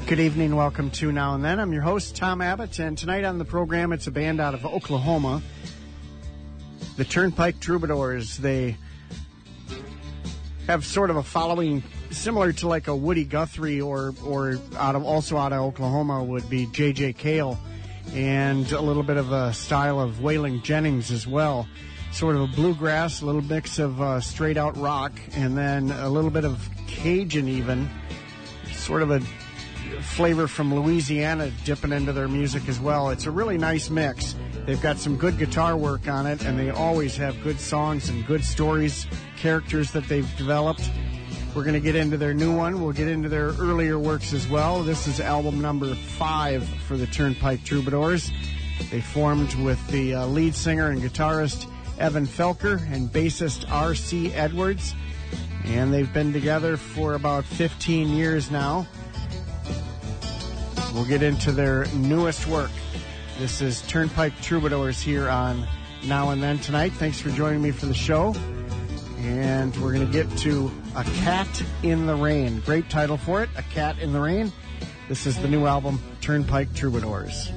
Good evening. Welcome to Now and Then. I'm your host, Tom Abbott, and tonight on the program, it's a band out of Oklahoma, the Turnpike Troubadours. They have sort of a following similar to like a Woody Guthrie or also out of Oklahoma would be J.J. Cale, and a little bit of a style of Waylon Jennings as well. Sort of a bluegrass, a little mix of straight-out rock, and then a little bit of Cajun even, sort of a flavor from Louisiana dipping into their music as well. It's a really nice mix. They've got some good guitar work on it, and they always have good songs and good stories, characters that they've developed. We're going to get into their new one. We'll get into their earlier works as well. This is album number 5 for the Turnpike Troubadours. They formed with the lead singer and guitarist Evan Felker and bassist R.C. Edwards, and they've been together for about 15 years now. We'll get into their newest work. This is Turnpike Troubadours here on Now and Then tonight. Thanks for joining me for the show. And we're going to get to A Cat in the Rain. Great title for it, A Cat in the Rain. This is the new album, Turnpike Troubadours.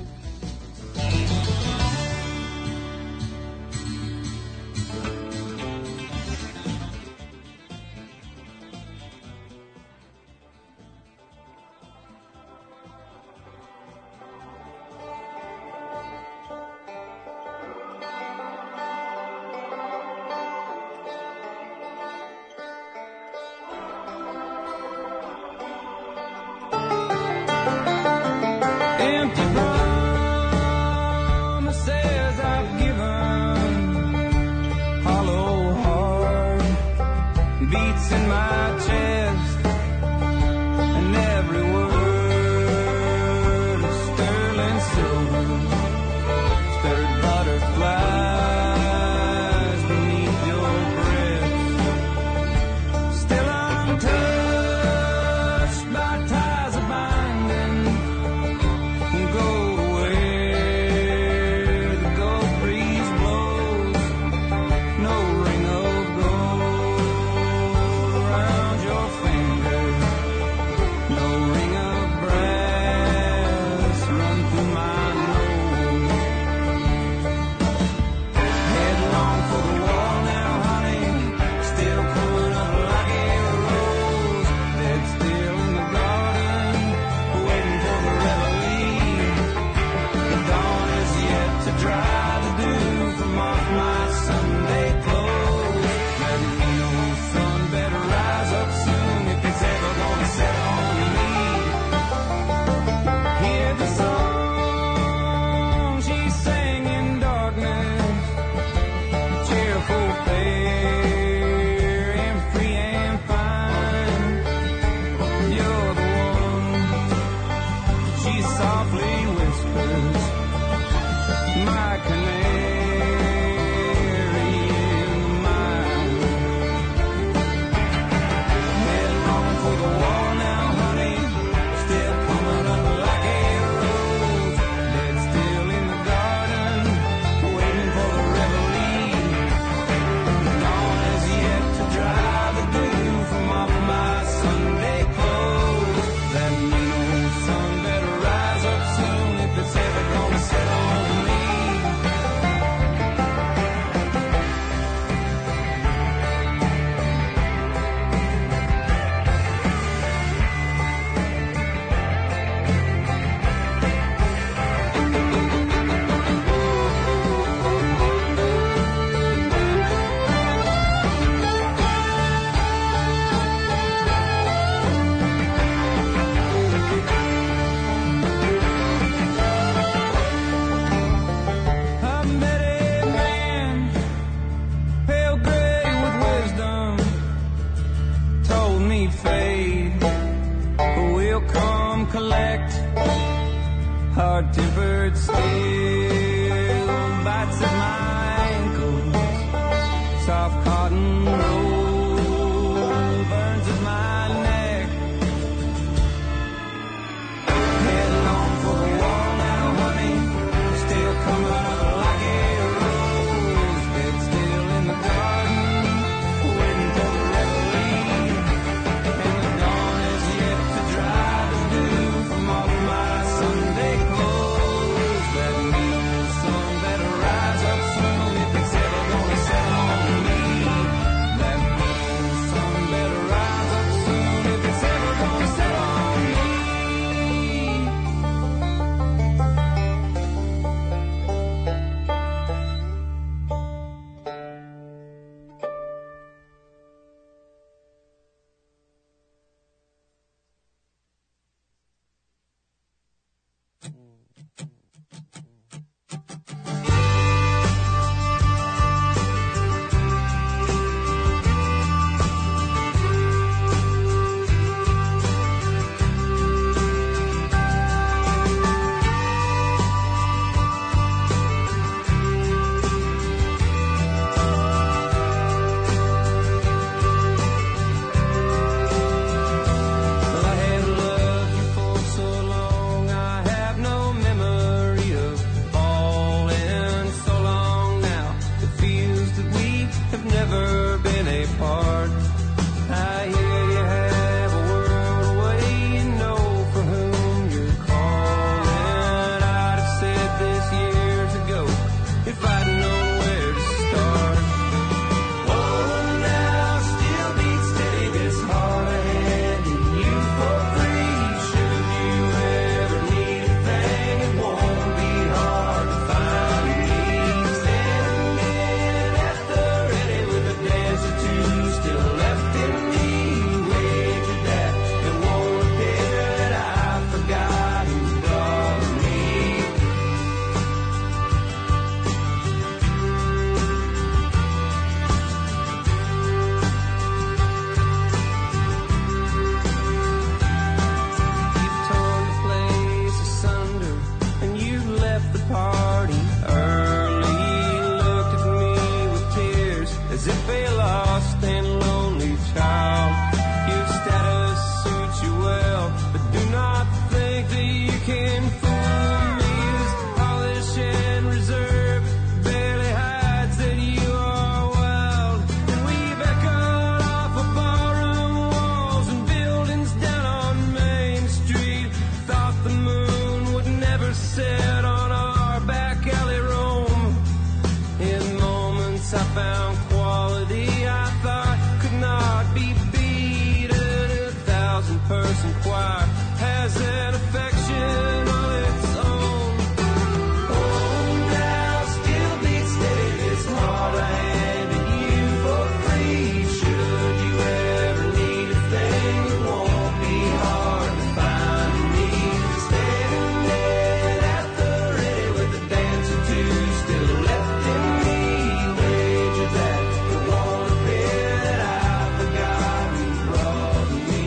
person choir has an affection of its own. Oh, now still beat steady this heart I handed you for free. Should you ever need a thing, it won't be hard to find me. Standing there at the ready with a dancing two still left in me. Wager that it won't appear that I forgot who brought me.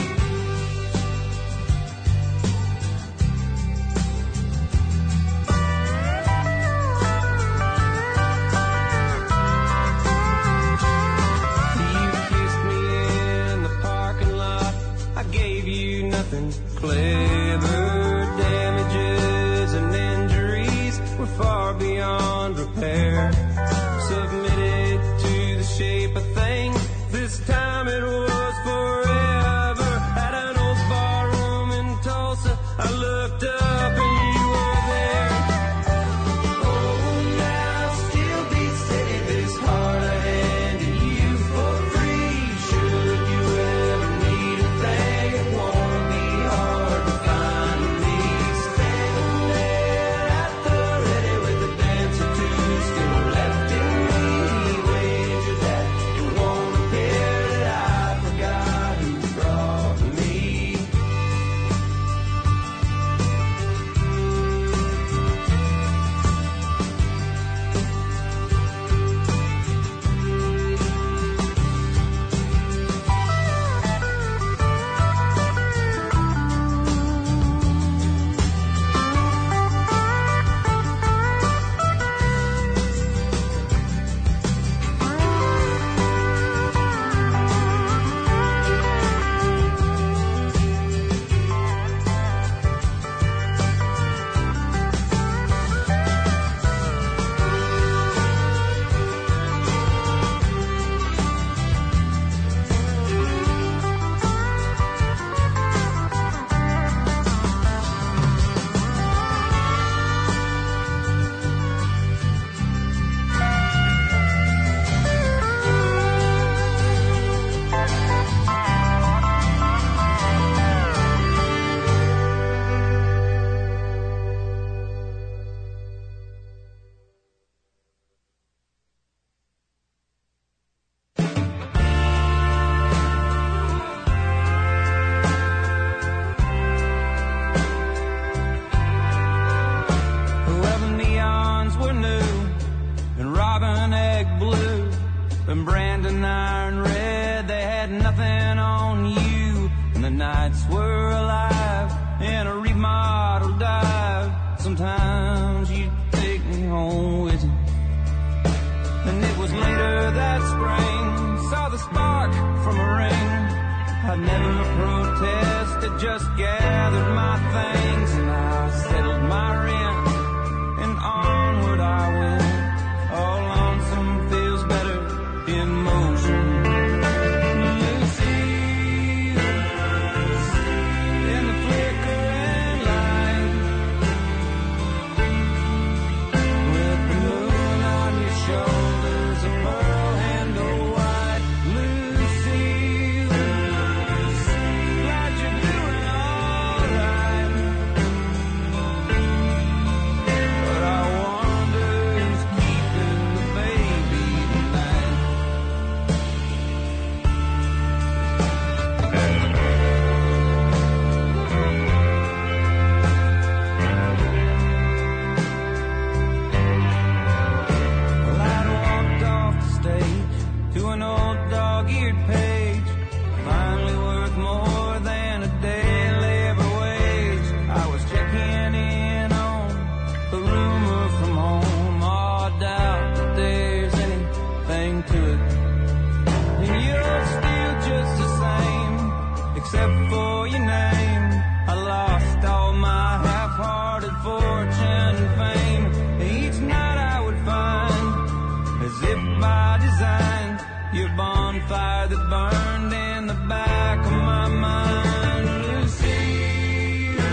You kissed me in the parking lot. I gave you nothing clever. Damages and injuries were far beyond repair. Submitted to the shape of things. This time it was forever. At an old bar room in Tulsa, I looked up and you were there. Oh, now still beat steady this heart I handed you for free. Should you ever need a thing, it won't be hard to find me. Standing there at the ready with the dancer two still left in me. Wager that it won't appear that I forgot who brought me. Well, the neons were new and robin egg blue and Brandon iron red. They had nothing on you, and the nights were alive in a remodeled dive. Sometimes you'd take me home with you. And it was later that spring, saw the spark from a ring. I'd never protested, just gathered my things, and I settled my rent, and onward I went. All lonesome feels better in motion. Lucille, in the flickering light, with the moon on your shoulders, a pearl handle white. Lucille, glad you're doing alright. But I wonder who's keeping the baby tonight. Well, I'd walked off the stage to an old dog-eared page, finally worth more than a day labor wage. I was checking in on the rumor from home. Oh, I doubt that there's anything to it. And you're still just the same, except for your name. I lost all my half-hearted fortune and fame. Each night I would find, as if by design, your bonfire that burned in the back of my mind. Lucille,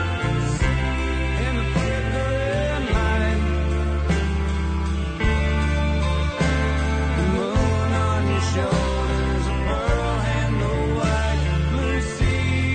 in the flickering light, the moon on your shoulders, a pearl handle white. Lucille,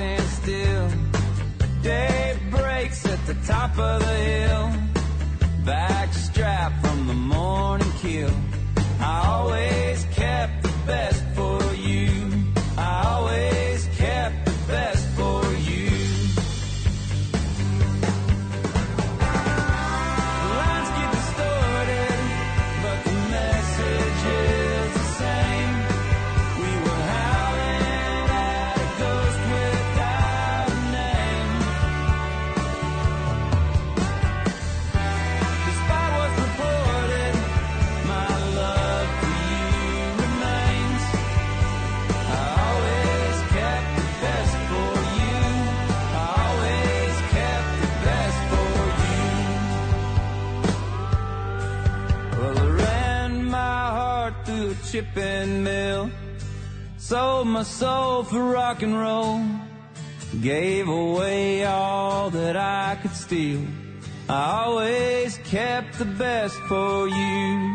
stand still. Day breaks at the top of the hill. Backstrap from the morning kill. I always kept the best for you. I always kept the best for you. The lines get distorted, but the message is the same. We were howling at a ghost without a name. Despite what's reported, my love for you remains. I always kept the best for you. I always kept the best for you. Well, I ran my heart through a chipping mill. Sold my soul for rock and roll. Gave away all that I could steal. I always kept the best for you.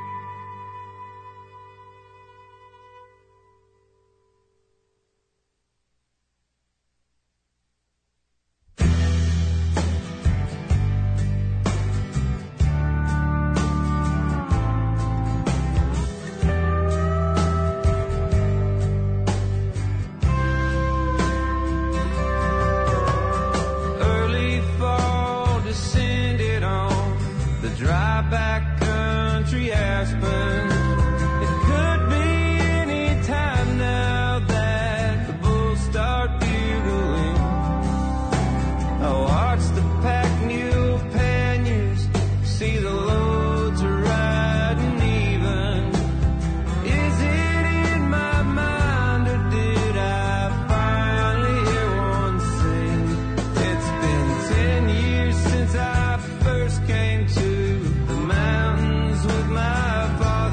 Early fall descended on the dry back country aspen. It could be any time now that the bulls start bugling. I watch the pack mule panniers, see the loads are riding even. Is it in my mind or did I finally hear one sing? It's been 10 years since I first came to the mountains with my father.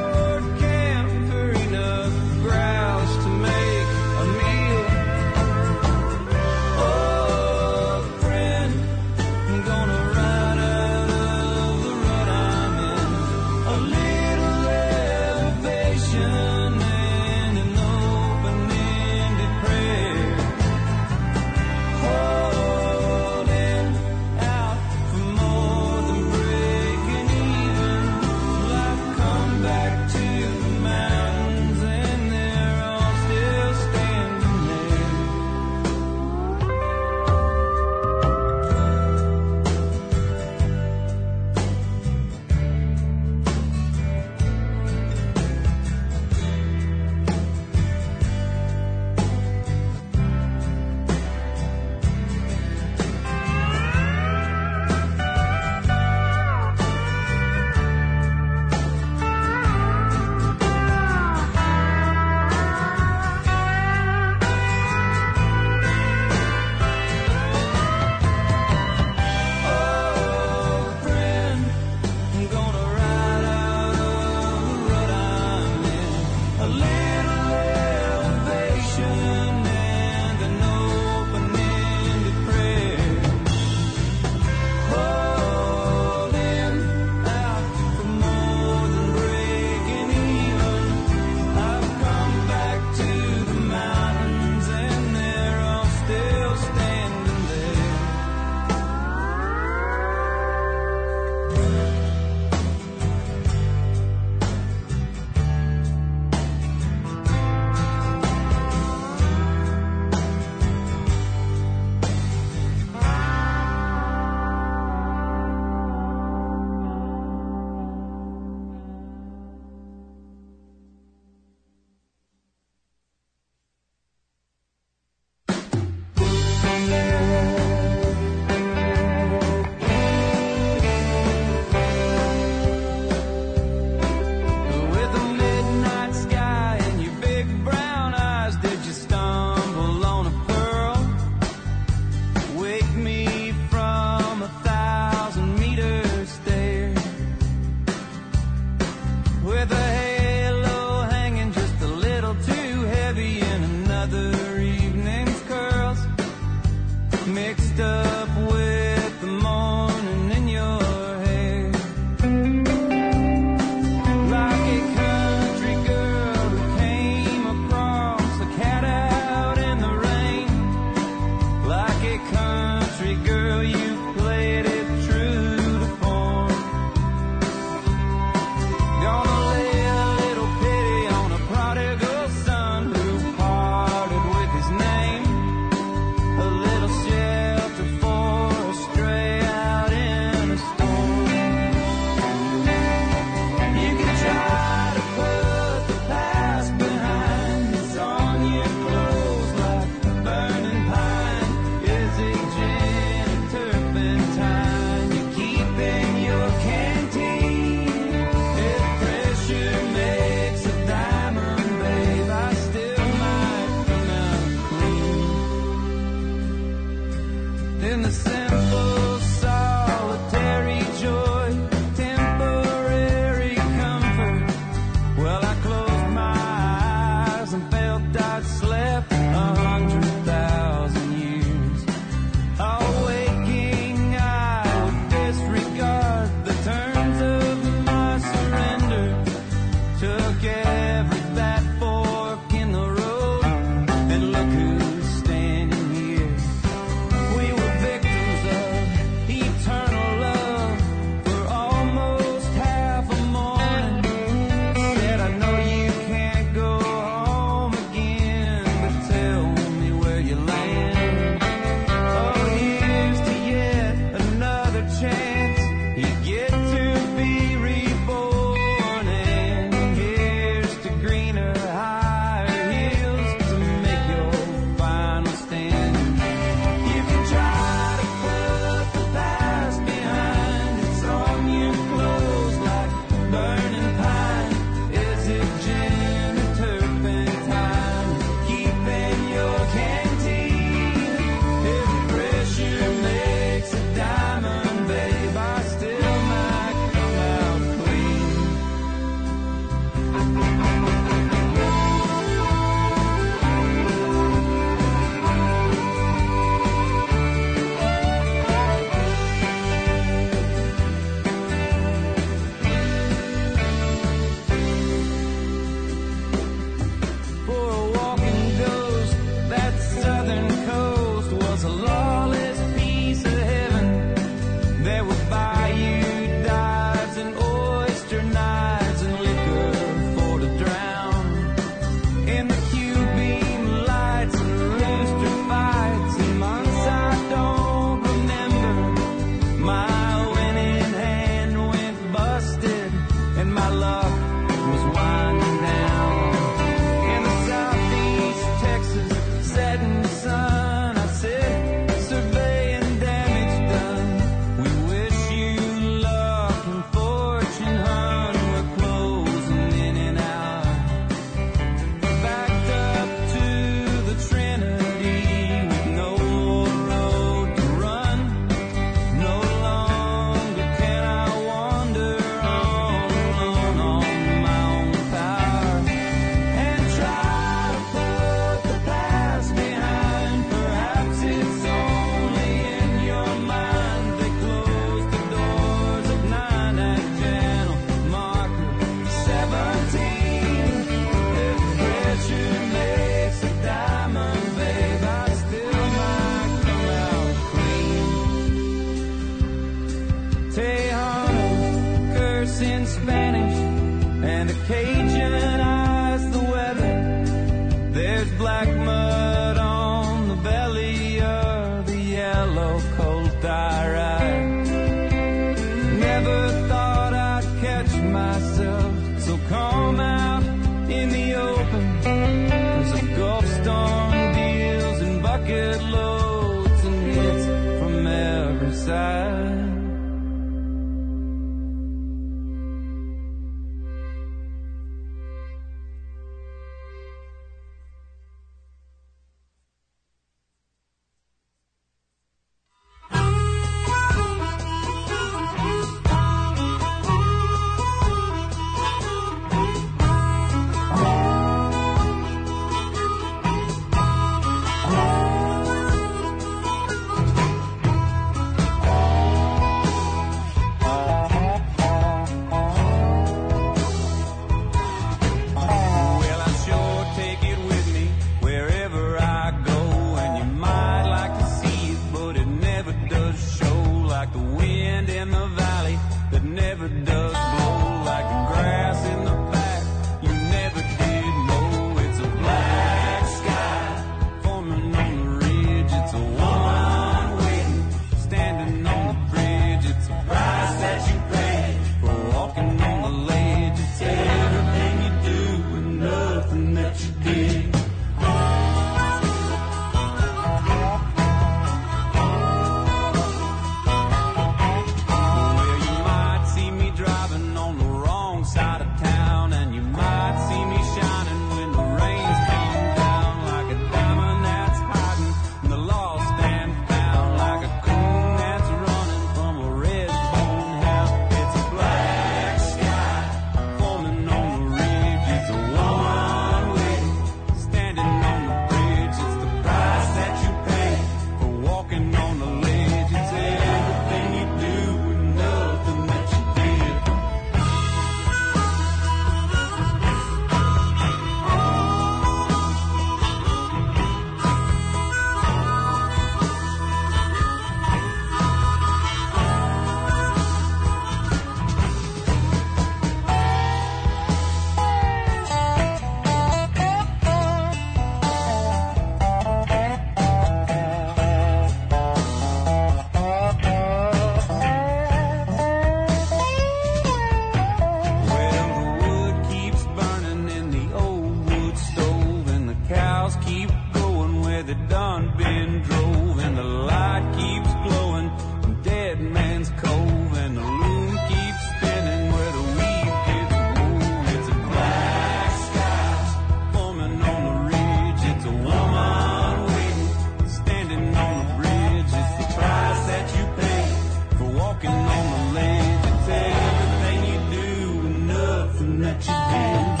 they done been drove, and the light keeps glowing in Dead Man's Cove, and the loom keeps spinning where the weed gets wove. It's a black sky forming on the ridge. It's a woman waiting, standing on the bridge. It's the price that you pay for walking on the ledge. It's everything you do and nothing that you did.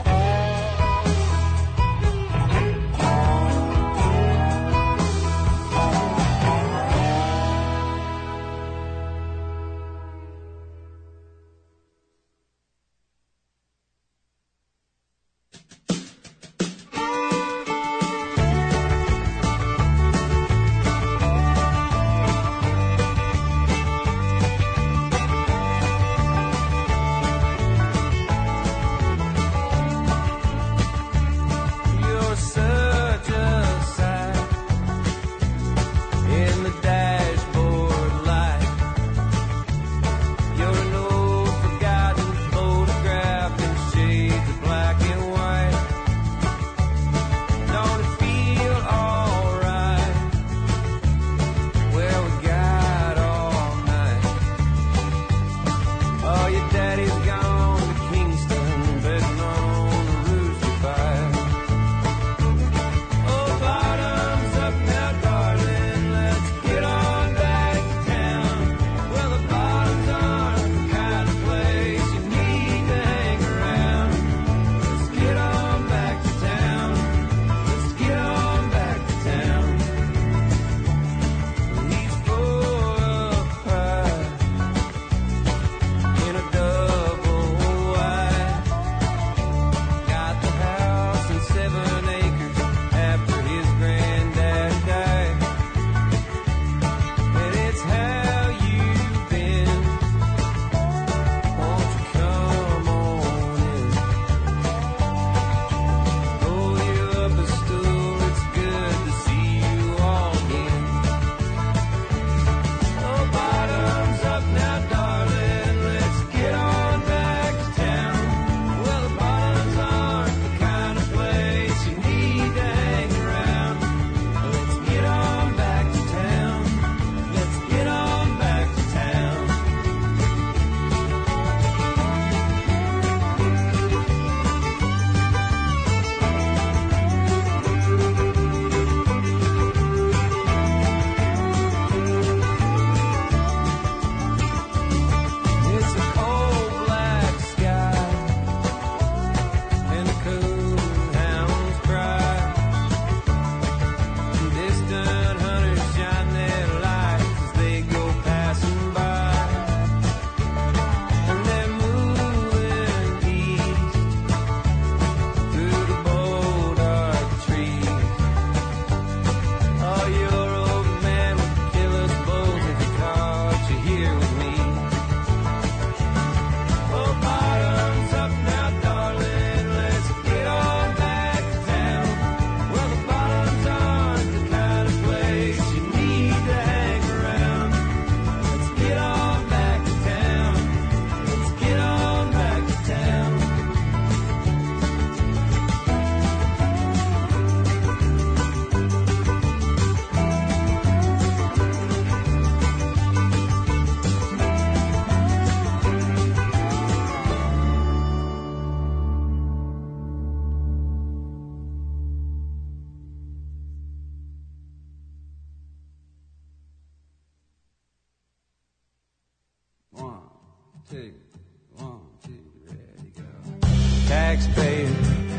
Taxpayer,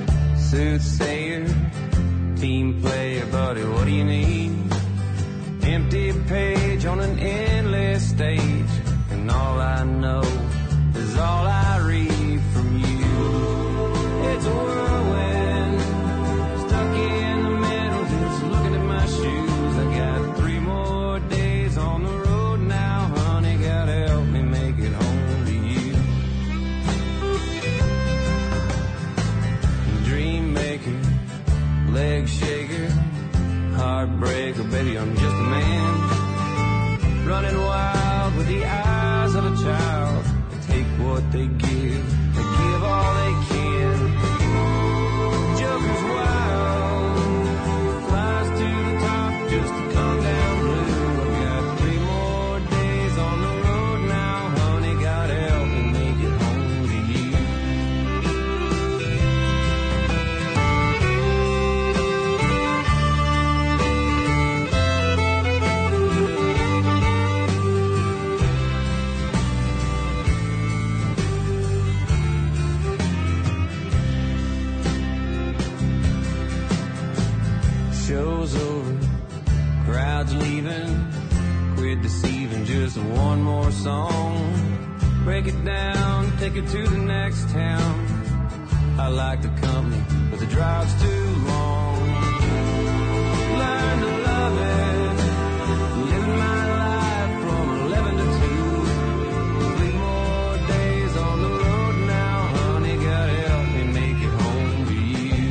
soothsayer, team player, buddy, what do you need? Empty page on an endless stage, and all I know is all I read from you. It's a whirlwind, stuck in the middle, just looking at my shoes. I got 3 more days on the road now, honey, gotta help me make it home to you. Dream maker, leg shaker, heartbreaker, baby, I'm just a man, running wild with the eyes of a child. They take what they give all they can. Joker's wild, flies too show's over, crowd's leaving, quit deceiving, just one more song. Break it down, take it to the next town. I like the company, but the drive's too long. Learn to love it, living my life from 11 to 2. 3 more days on the road now, honey, God help me make it home to you.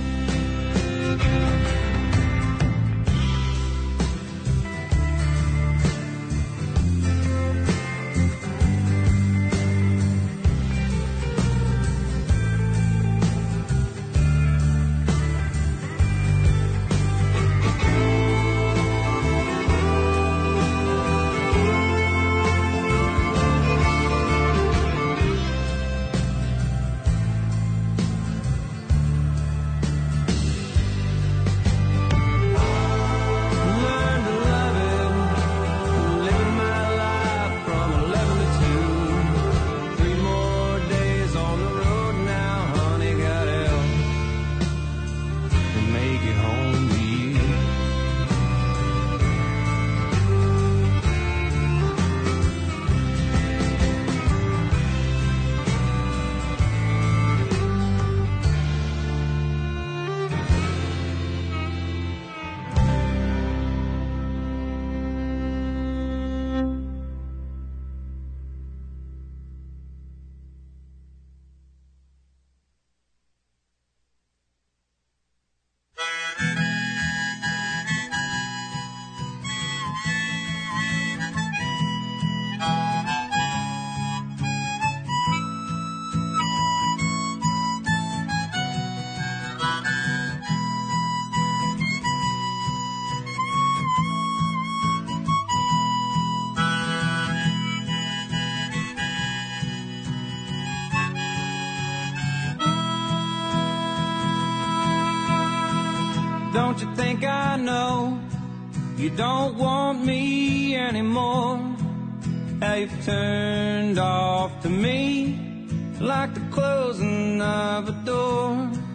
Don't you think I know you don't want me anymore? How you've turned off to me like the closing of a door.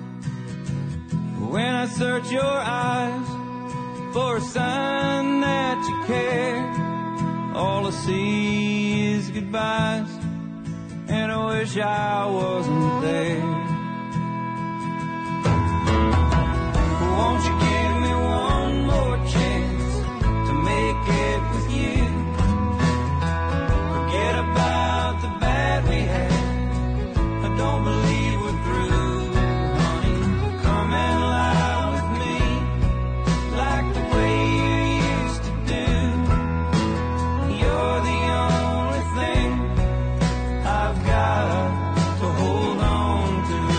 When I search your eyes for a sign that you care, all I see is goodbyes, and I wish I wasn't there. Won't you give me one more chance to make it with you? Forget about the bad we had, I don't believe we're through, honey. Come and lie with me like the way you used to do. You're the only thing I've got to hold on to.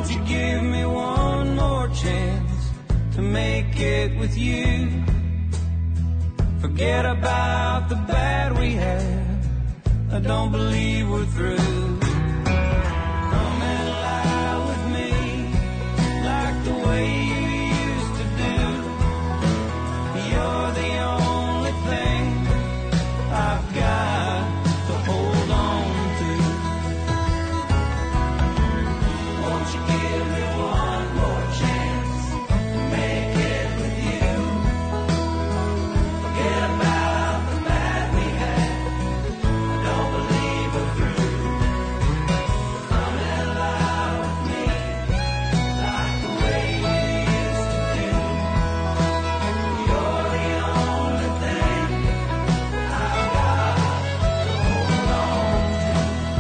Won't you give me one more chance to make it with you? Forget about the bad we had. I don't believe we're through. Come and lie with me like the way you used to do. You're the only thing I've got to hold on to. Won't you give me one more chance to make it with you? Forget about the bad we had. I don't believe we're through. Come and lie with me like the way you used to do. You're the only thing I've got to hold on to.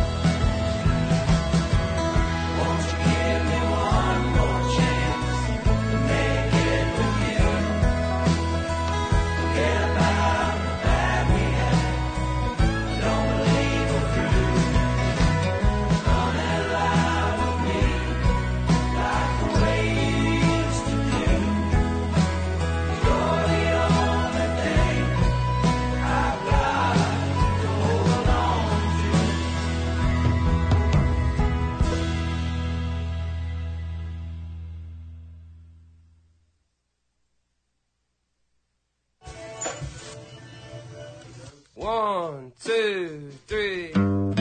Won't you give me one more chance to make it with you? Forget about the bad we had. I don't believe we're through. Come and lie with me like the way you used to do. You're the only thing I've got to hold on to. One, two, three.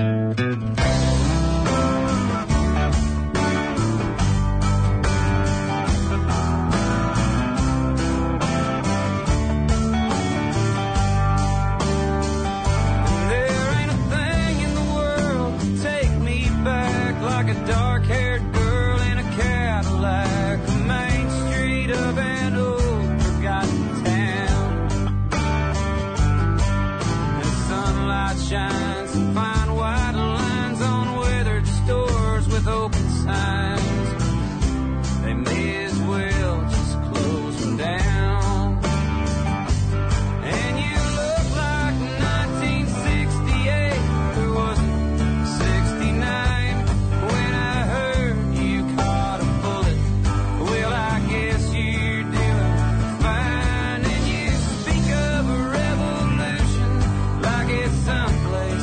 There ain't a thing in the world to take me back like a dark-haired girl in a Cadillac, a main street of an old forgotten town. The sunlight shines and fine white lines on weathered stores with open signs. They may as well just close them down. And you look like 1968. There wasn't 69 when I heard you caught a bullet. Well, I guess you're doing fine. And you speak of a revolution like it's someplace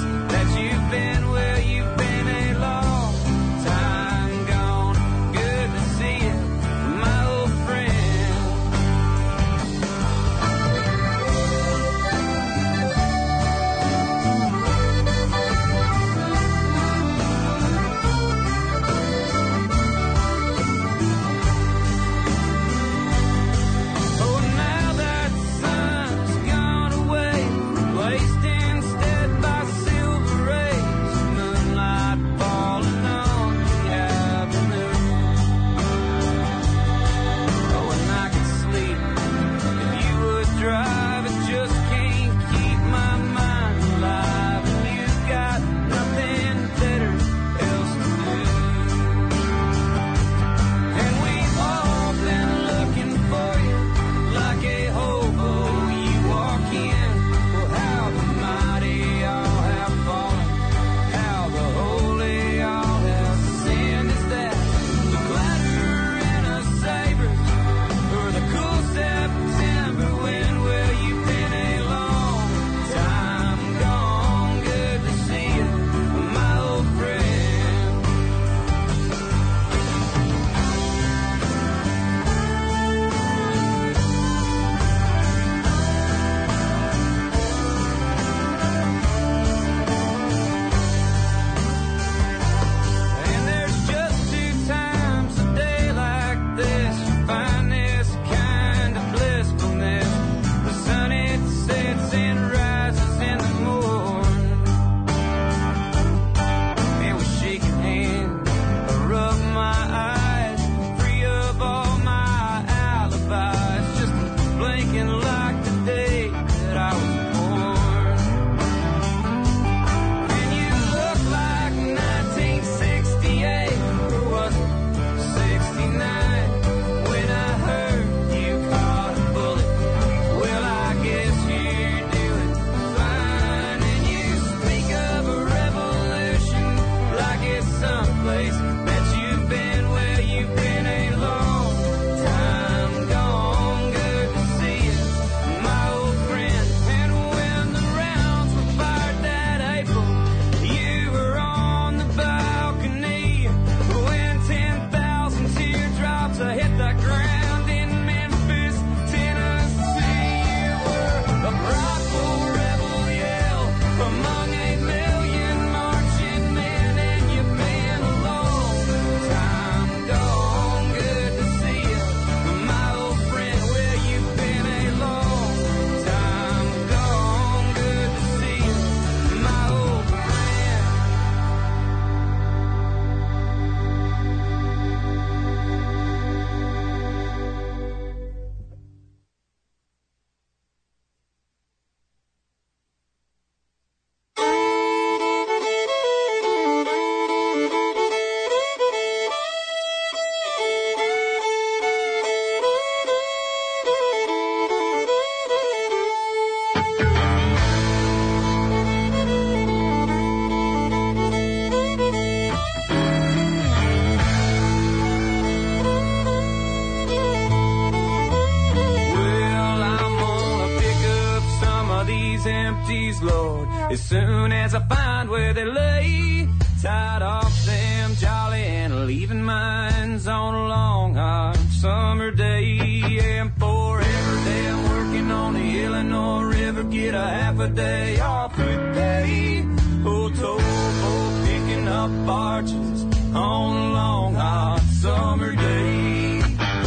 empties, Lord, as soon as I find where they lay. Tied off them jolly and leaving mines on a long hot summer day. And for every day I'm working on the Illinois River, get a half a day off with pay. Oh, towboat picking up barges on a long hot summer day.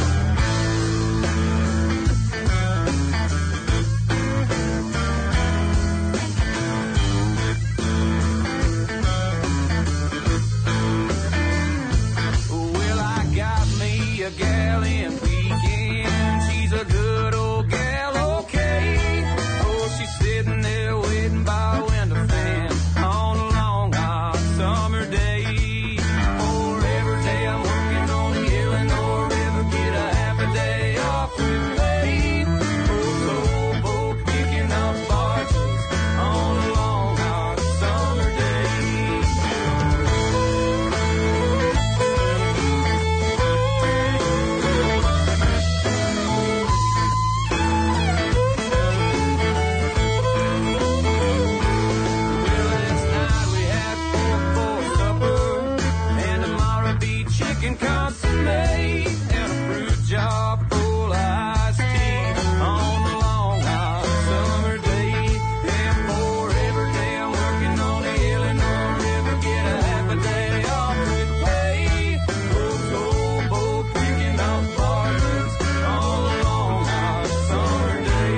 Well, I got me a gal in Pekin. She's a good old gal, okay. Oh, she's sitting there waiting by a window fan on a long hot summer day. For every day I'm working on the Illinois River, get a half a day off with pay. Oh, towboat picking up barges on a long hot summer day. Well, last night we had pork for supper, and tomorrow be chicken consomme, and a fruit jar full of iced tea on a long hot summer day. And for every day I'm working on the Illinois River, get a half a day off with pay. Oh, towboat picking up barges on a long hot summer day.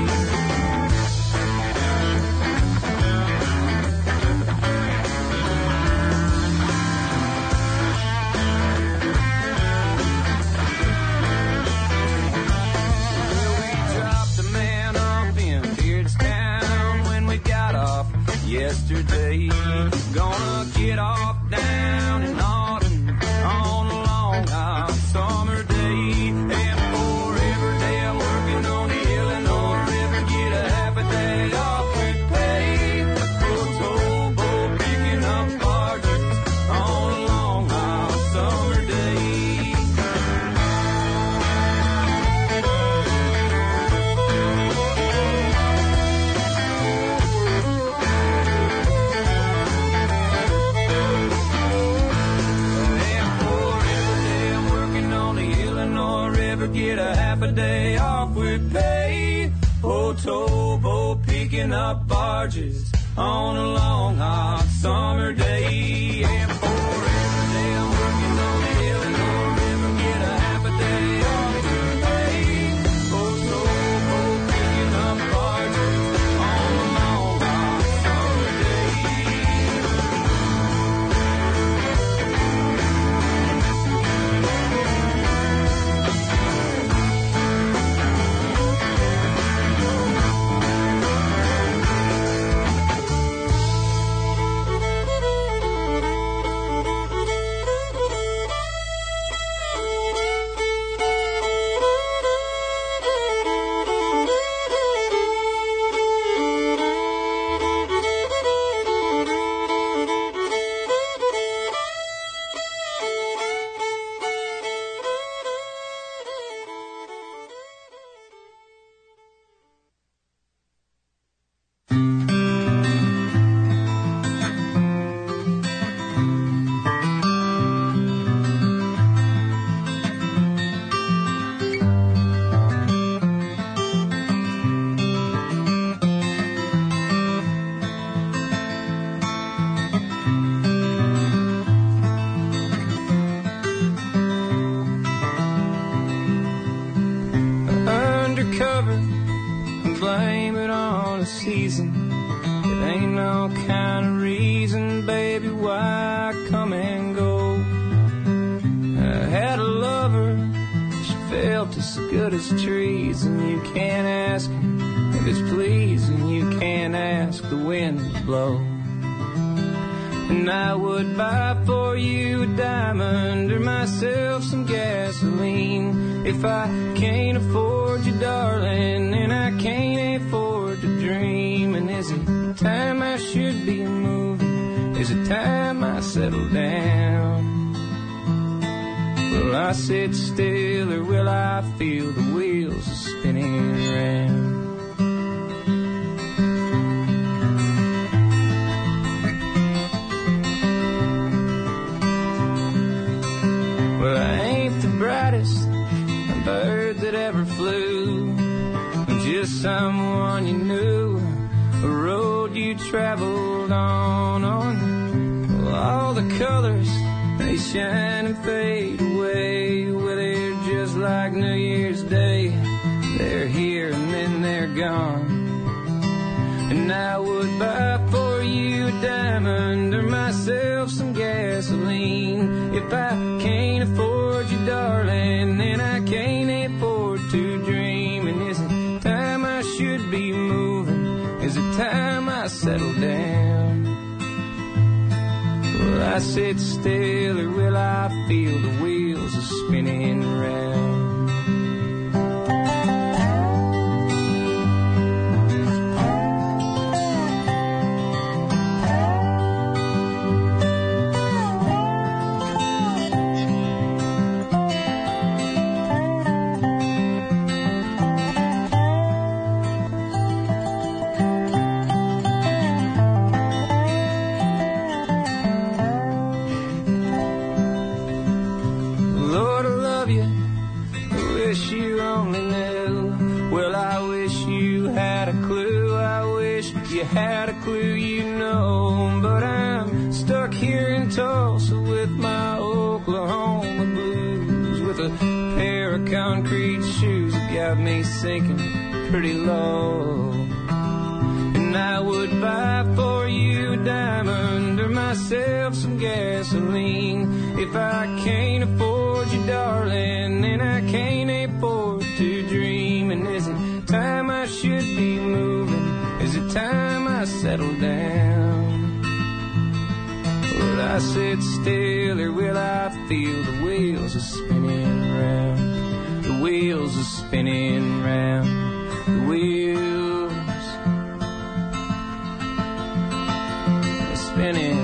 Well, we dropped a man off in Beardstown when we got off yesterday. Gonna get off down in Auden on a long hot summer day. And for every day I'm working on the Illinois River, get a half a day off with pay. Oh, towboat picking up barges on a long hot summer day. And for every day I'm working on the Illinois River, get a half a day off with pay. Oh, towboat picking up barges on a long hot summer day. And for every day I'm working on the Illinois River, get a half a day off with pay. Oh, towboat picking up barges on a long hot summer day. Undercover and blame it on the season. It ain't no kind of reason, baby, why I come and go. I had a lover, she felt as good as trees, and you can't ask her if it's pleasing, you can't ask the wind to blow. And I would buy for you a diamond or myself some gasoline. If I can't afford you, darling, then I can't afford to dream. And is it time I should be moving? Is it time I settle down? Will I sit still or will I feel the wheels spinning around? bird that ever flew. Just someone you knew, a road you traveled on. All the colors, they shine and fade away. Well, they're just like New Year's Day. They're here and then they're gone. And I would buy for you a diamond or myself some gasoline. If I can't afford you, darling, then I can't afford to dream. And is it time I should be moving? Is it time I settle down? Will I sit still or will I feel the wheels are spinning around? Had a clue, you know, but I'm stuck here in Tulsa with my Oklahoma blues, with a pair of concrete shoes that got me sinking pretty low. And I would buy for you a diamond or myself some gasoline. If I can't afford you, darling, then I can't afford to dream. And is it time I should be moving? Is it time I settle down? Will I sit still or will I feel the wheels are spinning round? The wheels are spinning round. The wheels are spinning.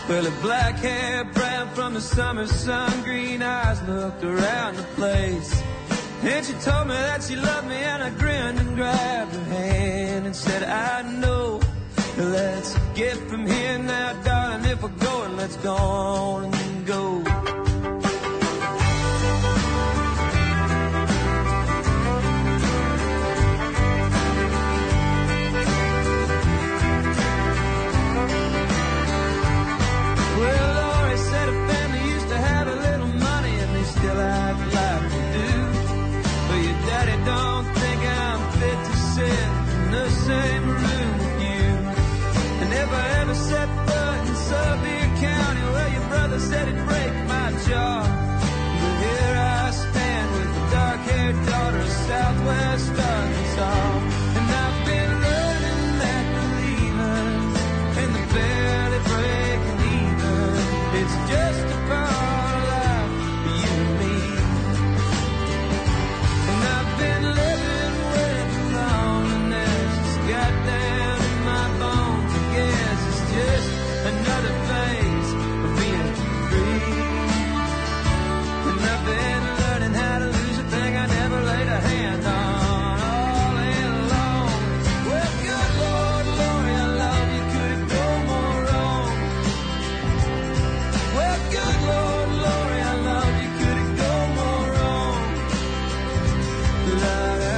Well, her black hair brown from the summer sun, green eyes looked around the place. And she told me that she loved me, and I grinned and grabbed her hand and said, I know. Let's get from here now, darling. If we're going, let's go on and go. Well, Lori said her family used to have a little money, and they still have life to do. But your daddy don't think I'm fit to sit in the same room with you. And if I ever set foot in Sevier County, well, your brother said it'd break my jaw. But here I stand with the dark-haired daughter of Southwest Arkansas. And I've been learning that believing in the barely breaking even, it's just a part of life for you and me. And I've been living with loneliness, it's got down in my bones. I guess it's just another phase of being free. And I've been learning how to lose a thing I never laid a hand on all along. Well, good Lord, Lori, I love you, could it go more wrong? Well, good Lord, Lori, I love you, could it go more wrong? La, la,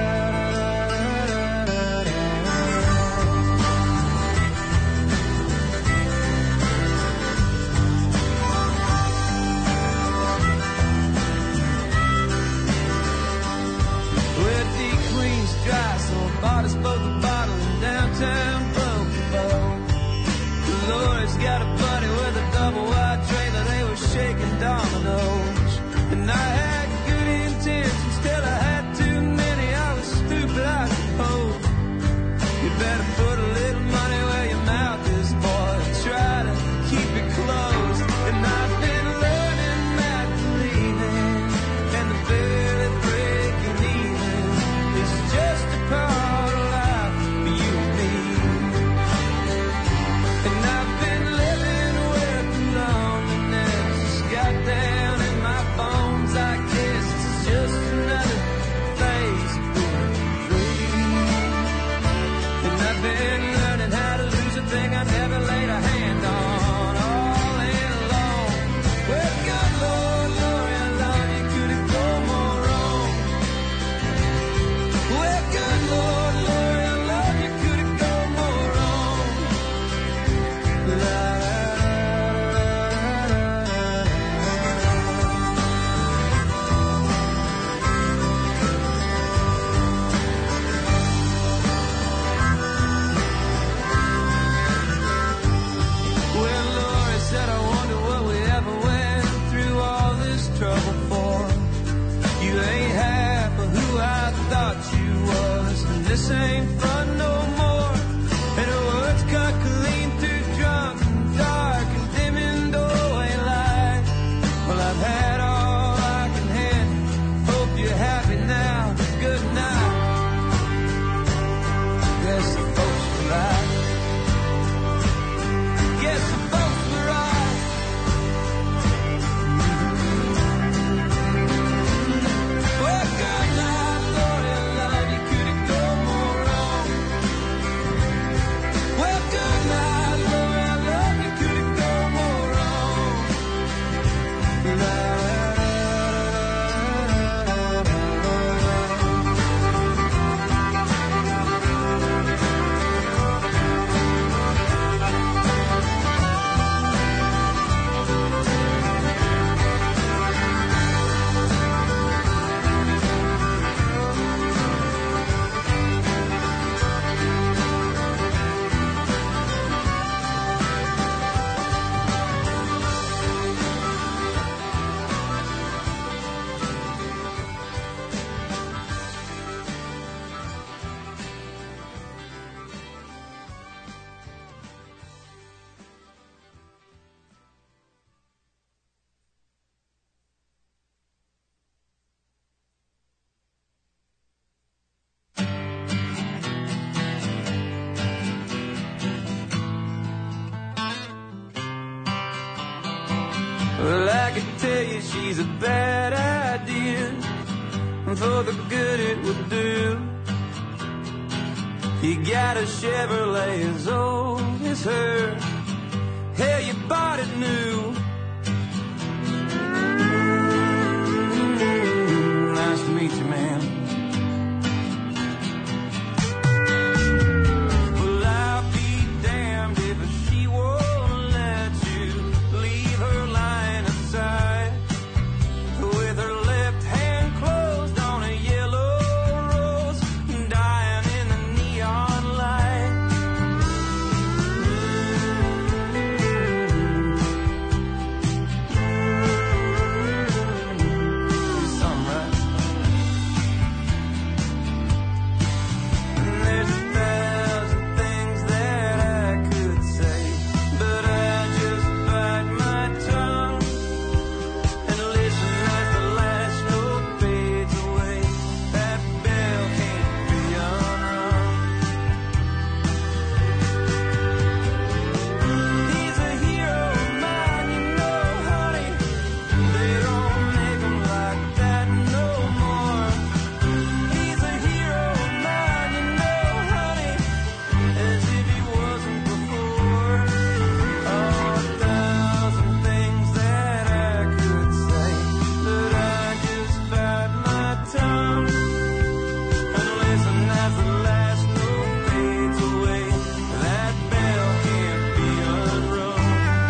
well, Dee Queen's dry, so I bought us both a bottle in downtown Broken Bow. Lori's got a buddy with a double wide trailer, they were shaking dominoes. And I had good intentions, still I had too many, I was stupid, I suppose. You better put a little money where your mouth is, boy, and try to keep it closed. And I've been learning that believing and the barely breaking even is just a part of life for you and me. And I've been living with loneliness, it's got down in my bones. I guess it's just another phase of being free. And I've been learning how to lose a thing I never laid a hand on all along. Well, good Lord, Lori, I love you, could it go more wrong? Well, good Lord, Lori, I love you, could it go more wrong? La, la, well, Lori said, I wonder what we ever went through all this trouble for. You ain't half of who I thought you was, and this ain't fun no more. And her words cut clean through drunk and dark and dimming doorway light. Well, I've had all I can handle, hope you're happy now, good night. Yes, the folks were right. Yes, the folks were right. Well, good night, Lord, I love you, could it go more wrong? I could tell you she's a bad idea for the good it would do. You got a Chevrolet as old as her. Hell, you bought it new. Nice to meet you, man. Well, I'll be damned if she won't let you leave her lying aside with her left hand closed on a yellow rose, dying in the neon light. Sunrise. And there's 1,000 things that I could say, but I just bite my tongue and listen as the last note fades away. That bell can't be unrung. He's a hero of mine, you know, honey. They don't make 'em like that no more. He's a hero of mine, you know, honey, as if he wasn't before. Oh, 1,000 things that I could say, but I just bite my tongue and listen as the last note fades away. That bell can't be unrung.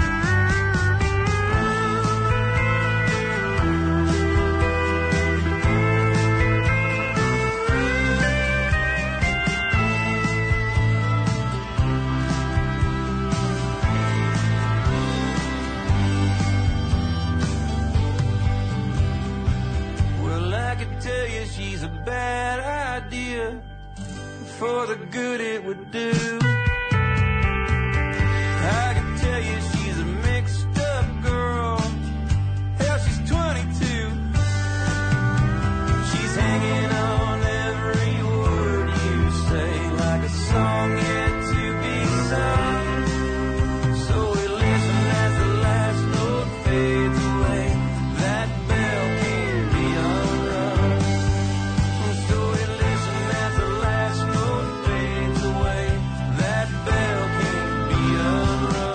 Well, I could tell you she's a bad idea for the good it would do. I could tell you she's a mixed up girl. Hell, she's 22. She's hanging on every word you say, like a song yet to be sung. So we listen as the last note fades away. That bell can't be unrung. So we listen as the last note fades away. That bell can't be unrung.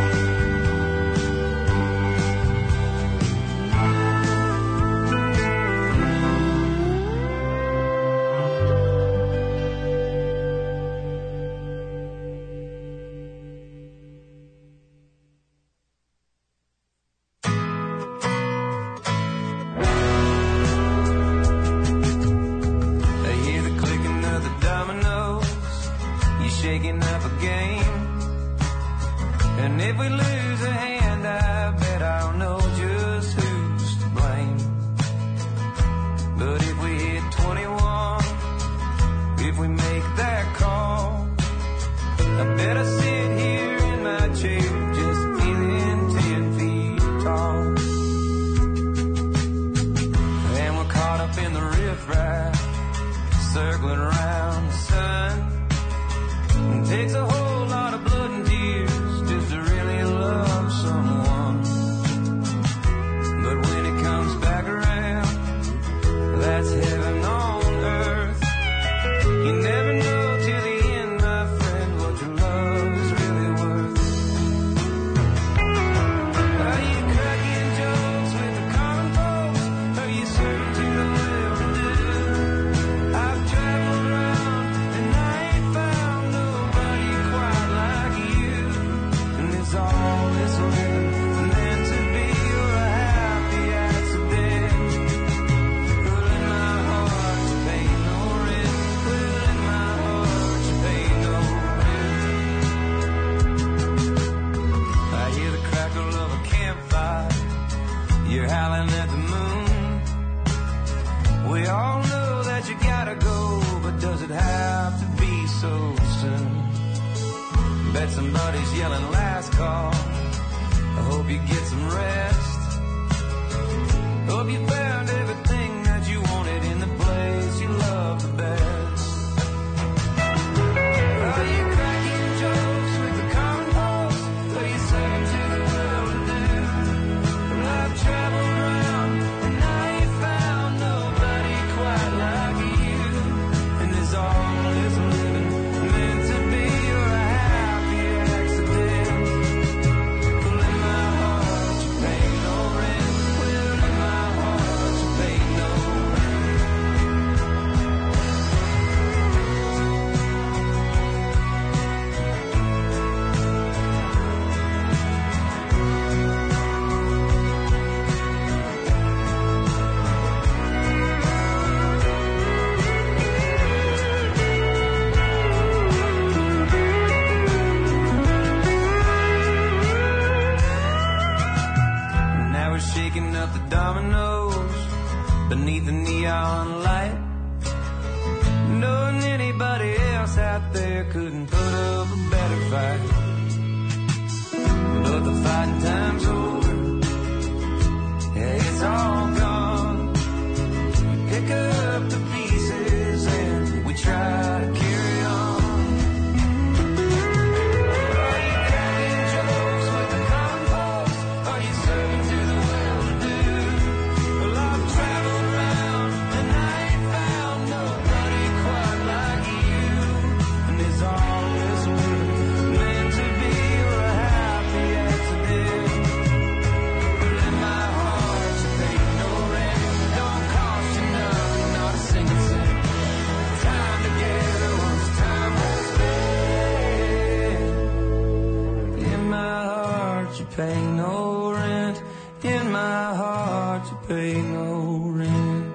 I hear the clicking of the dominoes. You're shaking up a game. And if we lose a hand, I bet I'll know just who's to blame. But if we hit 21, if we make that call, I bet I sit here in my chair just feeling 10 feet tall. And we're caught up in the riffraff, circling around the sun. It takes a whole lot of blood and tears just to really love someone. But when it comes back around, that's heaven on earth. You never know till the end, my friend, what your love is really worth. Are you cracking jokes with the common folks? Are you serving to the well-to-do? I've traveled around and I ain't found nobody quite like you. And it's all this living meant to be, or a happy accident. Well, in my heart you pay no rent. Well, in my heart you pay no rent. I hear the crackle of a campfire. You're howling at the moon. We all know that you gotta go, but does it have to be so soon? Bet somebody's yelling last call. I hope you get some rest. Hope you found everything that you wanted in the place you love the best. Are you cracking jokes with the common folks? Are you serving to the well-to-do? Well, I've tried picking up the dominoes beneath the neon light, knowing anybody else out there couldn't put up a better fight. But the fighting time's over, yeah, it's all gone. Pick up the pieces and we try to carry on. Are you cracking jokes with the common folks? Are you serving to the well-to-do? Well, I've traveled around and I ain't found nobody quite like you. And is all this world meant to be or a happy accident? Well, in my heart you pay no rent, don't cost you nothing, not a single cent. Time together was time well spent. In my heart you pay no rent, in my heart you pay no rent.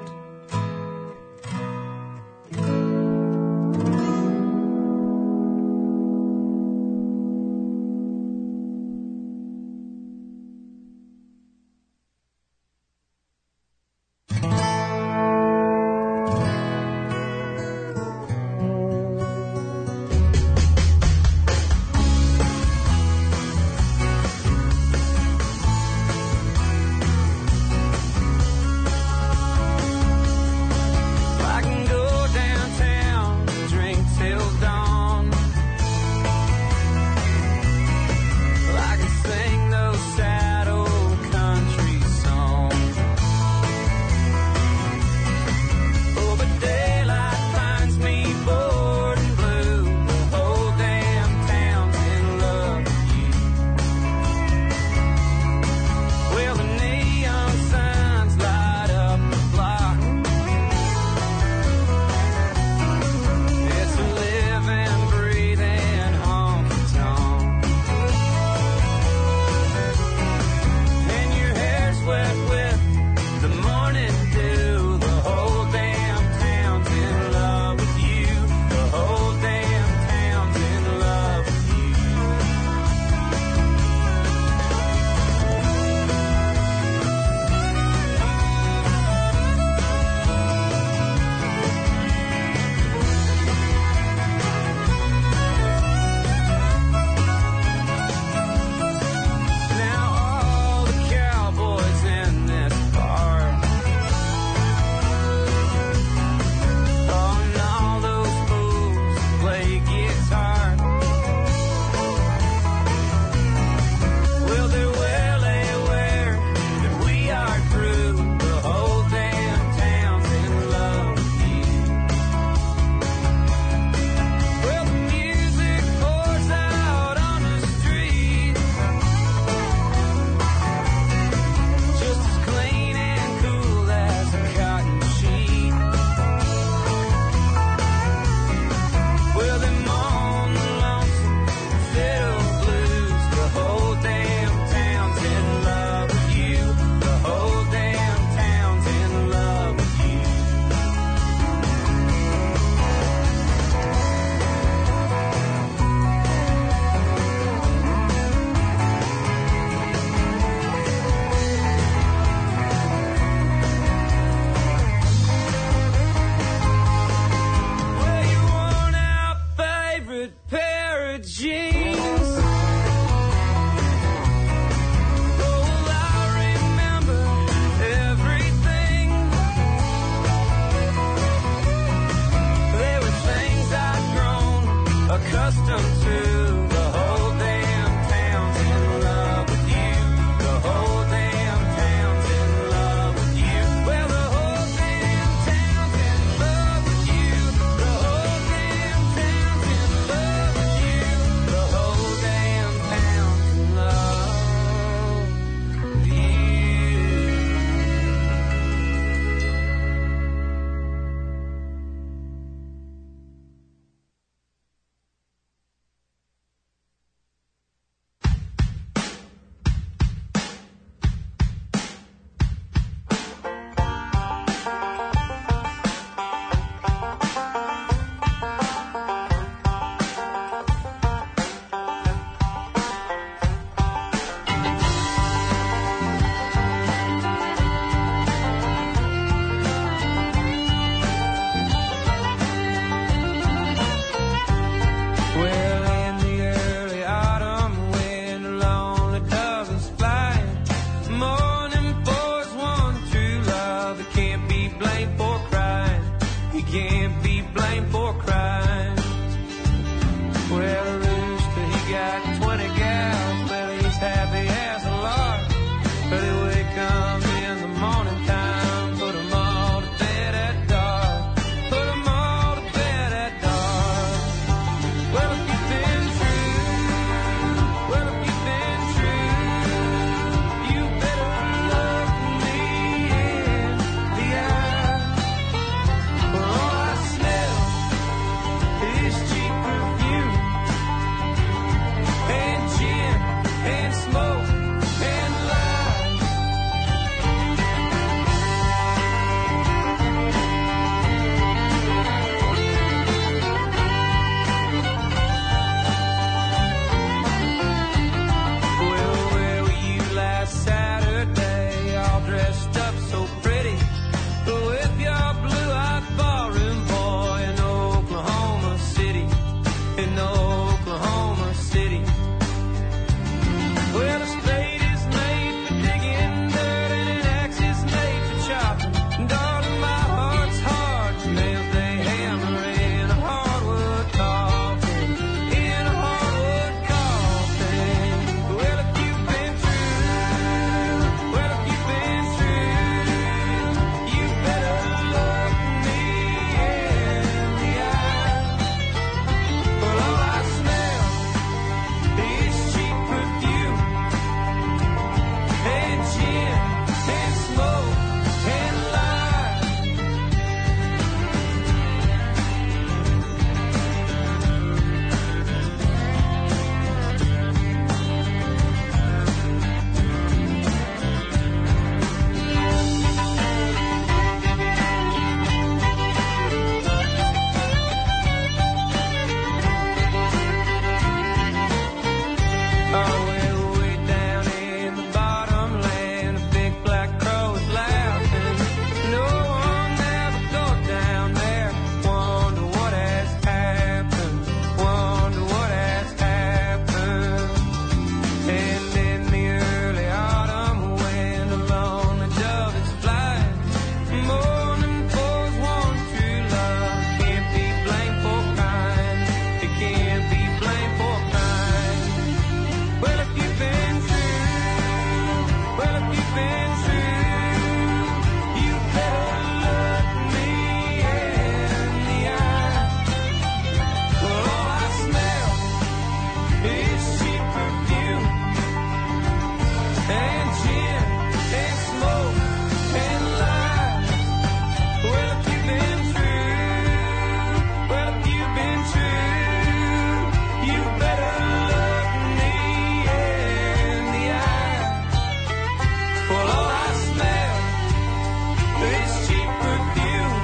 and gin and smoke and lies. Well, if you've been true, well, if you've been true, you better look me in the eye. Well, all I smell is cheap perfume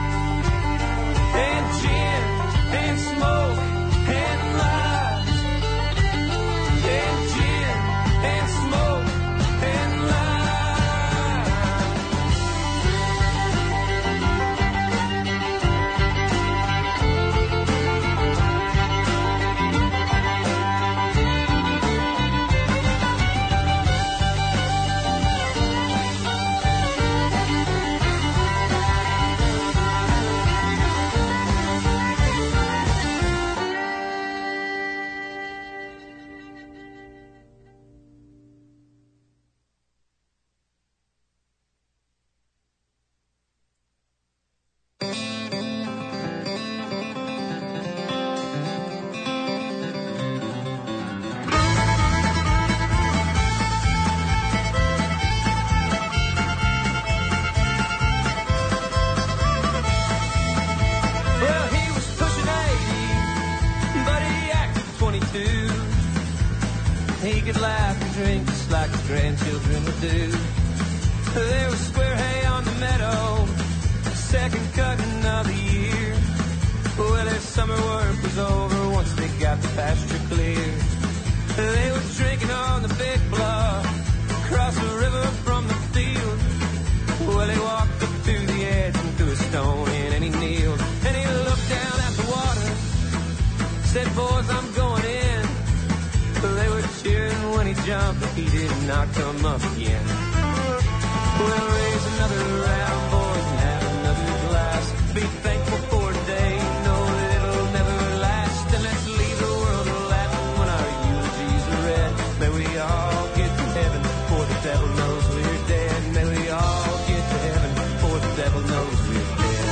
and gin and smoke and lies. And gin and smoke and lies. Well, he was pushing 80, but he acted 22. He could laugh and drink just like his grandchildren would do. There was square hay on the meadow, second cutting of the year. Well, his summer work was over once they got the pasture clear. They were drinking on the big bluff, across the river from the field. Well, he walked up to the edge and threw a stone in and he kneeled. And he looked down at the water, said, boys, I'm going in. They were cheering when he jumped, but he did not come up again. We'll raise another round, boys, and have another glass. Be thankful for today, know that it'll never last. And let's leave the world laughing when our eulogies are read. May we all get to heaven, for the devil knows we're dead. May we all get to heaven, for the devil knows we're dead.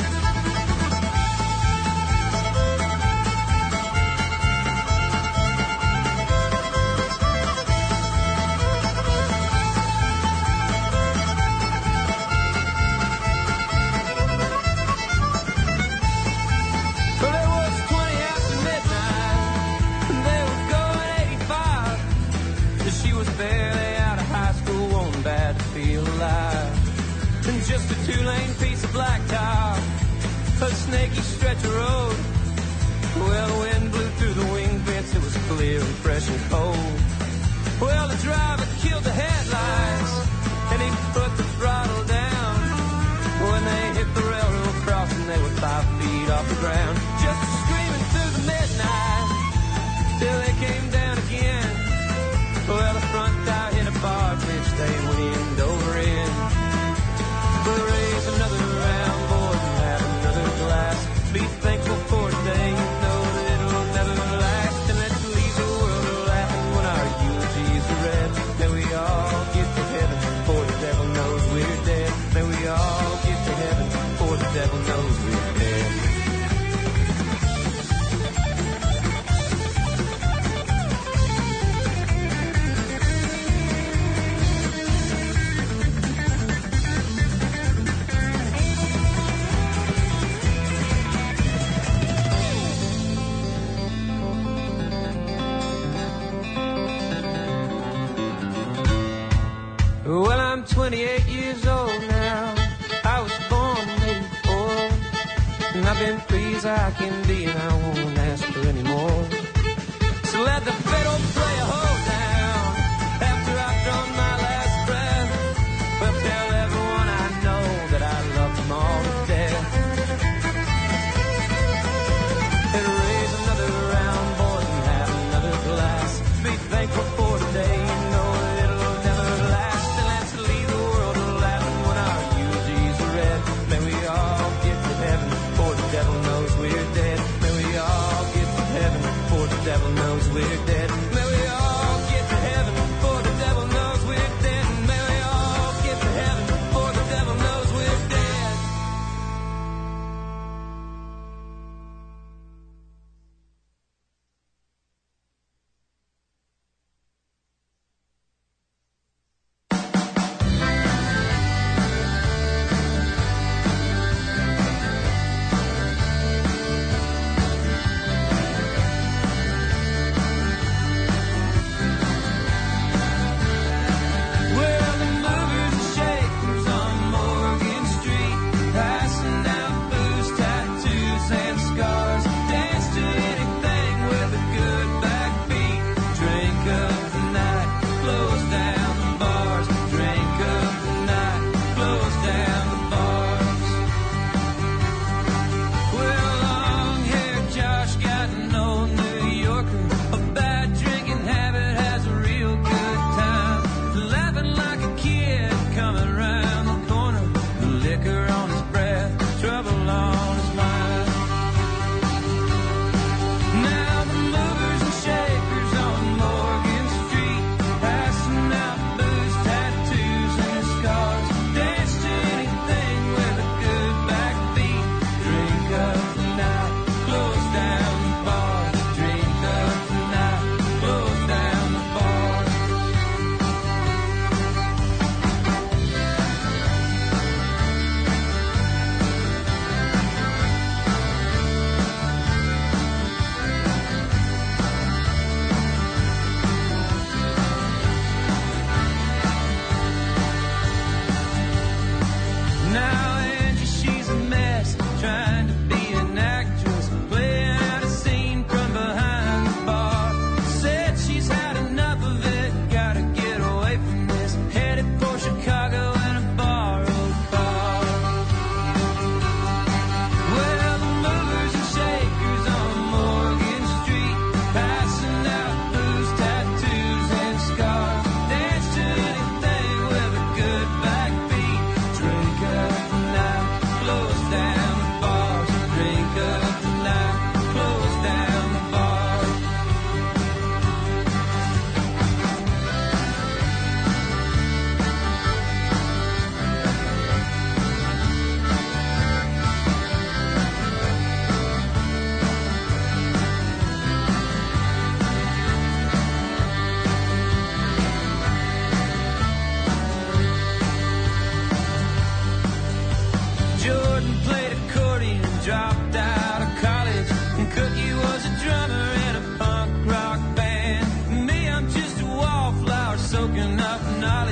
Well, it was 20 after midnight, and they were going 85. She was barely out of high school, wanting bad to feel alive. And just a two-lane piece of blacktop, a snaky stretch of road. Well, the wind blew through the wing vents, it was clear and fresh and cold. Well, the driver killed the headlights, and he put the throttle down. When they hit the railroad crossing, they were 5 feet off the ground. Just screaming through the midnight, till they came down again. Well, the front tire hit a bar, which they went end over end. We'll raise another round, boys, and have another glass. Be thankful for today, know that it'll never last. And let's leave the world laughing when our eulogies are read. May we all get to heaven, for the devil knows we're dead. May we all get to heaven, for the devil knows we're dead. Well, I'm 28 years old now. I was born in '84, and I've been free as I can be, and I won't ask for any more. So let the fiddle play a hold down after I've drawn my last breath. Well, tell everyone I know that I love them all to death. And raise another round, boys, and have another glass. Be thankful for today, you know that it'll never last. And let's leave the world laughing when our eulogies are read. May we all get to heaven, for the devil knows we're dead. May we all get to heaven, for the devil knows we're dead. May we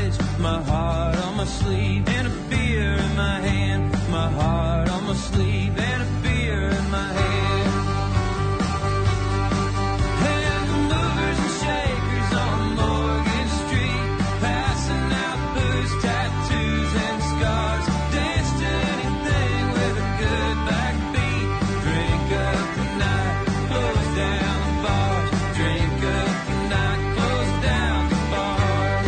eyes, my heart on my sleeve, and a beer in my hand. My heart on my sleeve, and a beer in my hand. And the movers and shakers on Morgan Street, passing out booze, tattoos, and scars. Dance to anything with a good backbeat. Drink up the night, close down the bars. Drink up the night, close down the bars.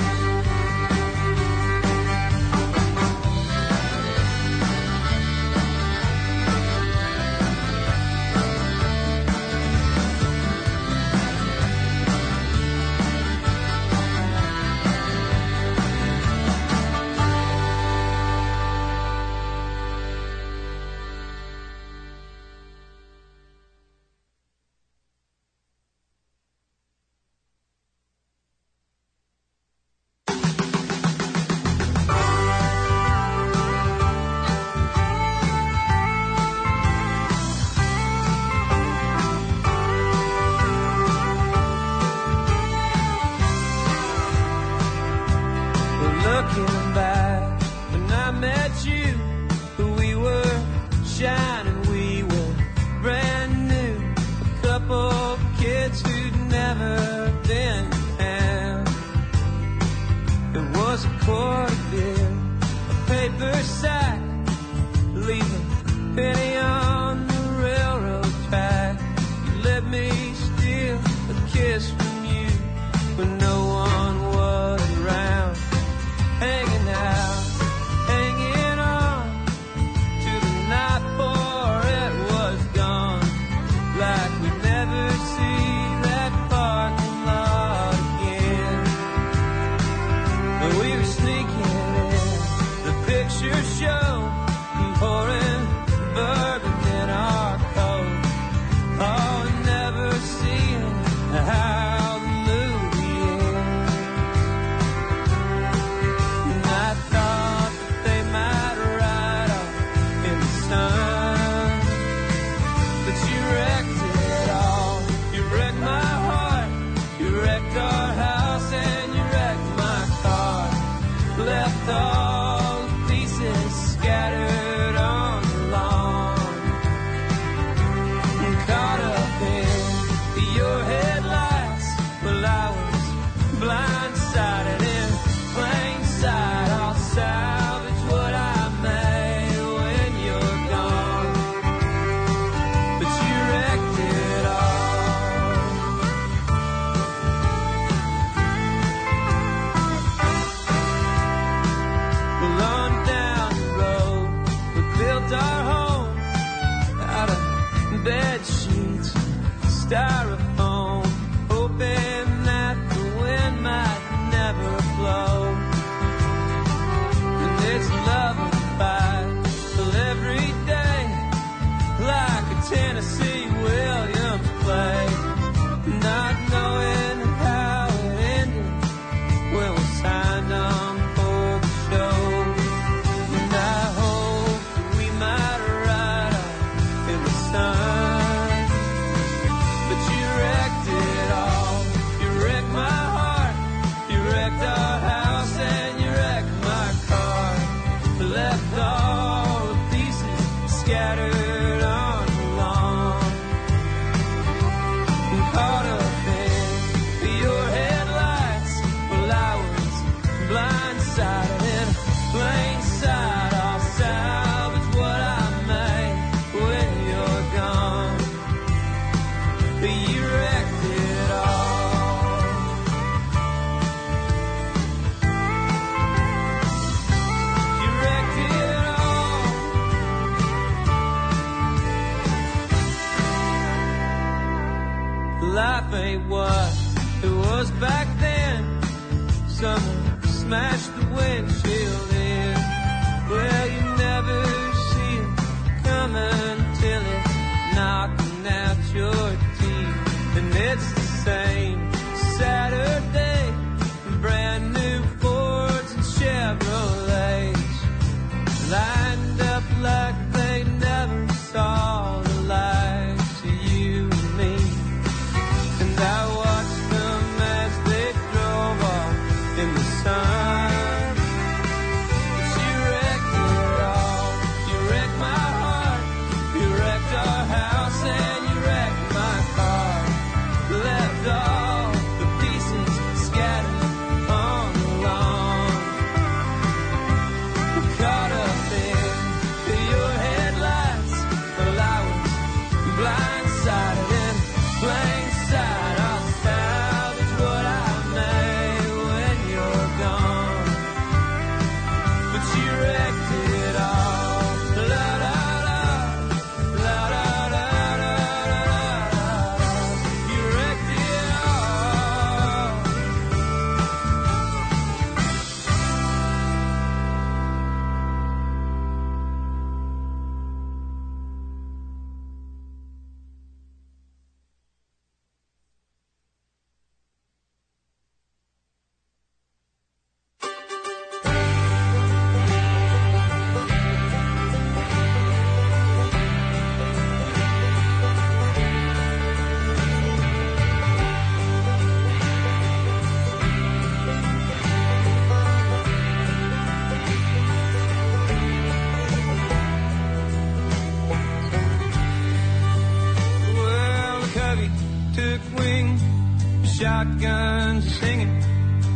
Looking back, when I met you, we were shining, we were brand new. A couple kids who'd never been down. It was a quart of beer, a paper sack, leaving a penny on the railroad track. You let me steal a kiss from you when no one was around. Hanging out, hanging on to the night before it was gone. Like we'd never see that parking lot again. And we were sneaking in the picture show and pouring bourbon in our coat. Oh, and never seeing how the movie ends. And I thought that they might ride off in the sun, but you wrecked it all. You wrecked my heart, you wrecked our house, and you wrecked my car. Left all the pieces scattered on the lawn. And caught up in your headlights while I was blindsided in plain sight. I'll salvage what I made when you're gone, but you wrecked it all. Well, on down the road, we built our home out of bed sheets, styrofoam, hoping that the wind might never blow. And it's love and fight till every day, like a Tennessee Williams play, not knowing how it ended when we signed on for the show. And I hope that we might ride off in the sun, but you wrecked it all. You wrecked my heart, you wrecked our house, and you wrecked my car. Left all the pieces scattered on the lawn. And caught up in your headlights while I was blindsided in plain sight. I'll salvage what I made when you're gone, but you wrecked it all. You wrecked it all. Life ain't what it was back then. Someone smashed the windshield in. Well, you never see it coming till it's knocking out your teeth. And it's the same Saturday, brand new Fords and Chevrolets, lined up like they never saw the lights of you and me. And I watched them as they drove off in the sun.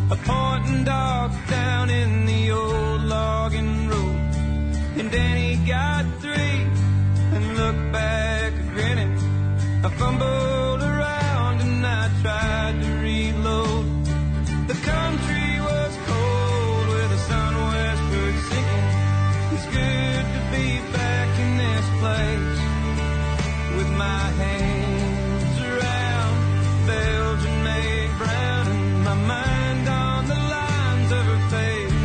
a pointing dog down in the old logging road. And Danny got 3 and looked back grinning. I fumbled around and I tried to reload. The country was cold with the sun westward sinking. It's good to be back in this place with my hands around Belgian-made brown and my mind on the lines of her face.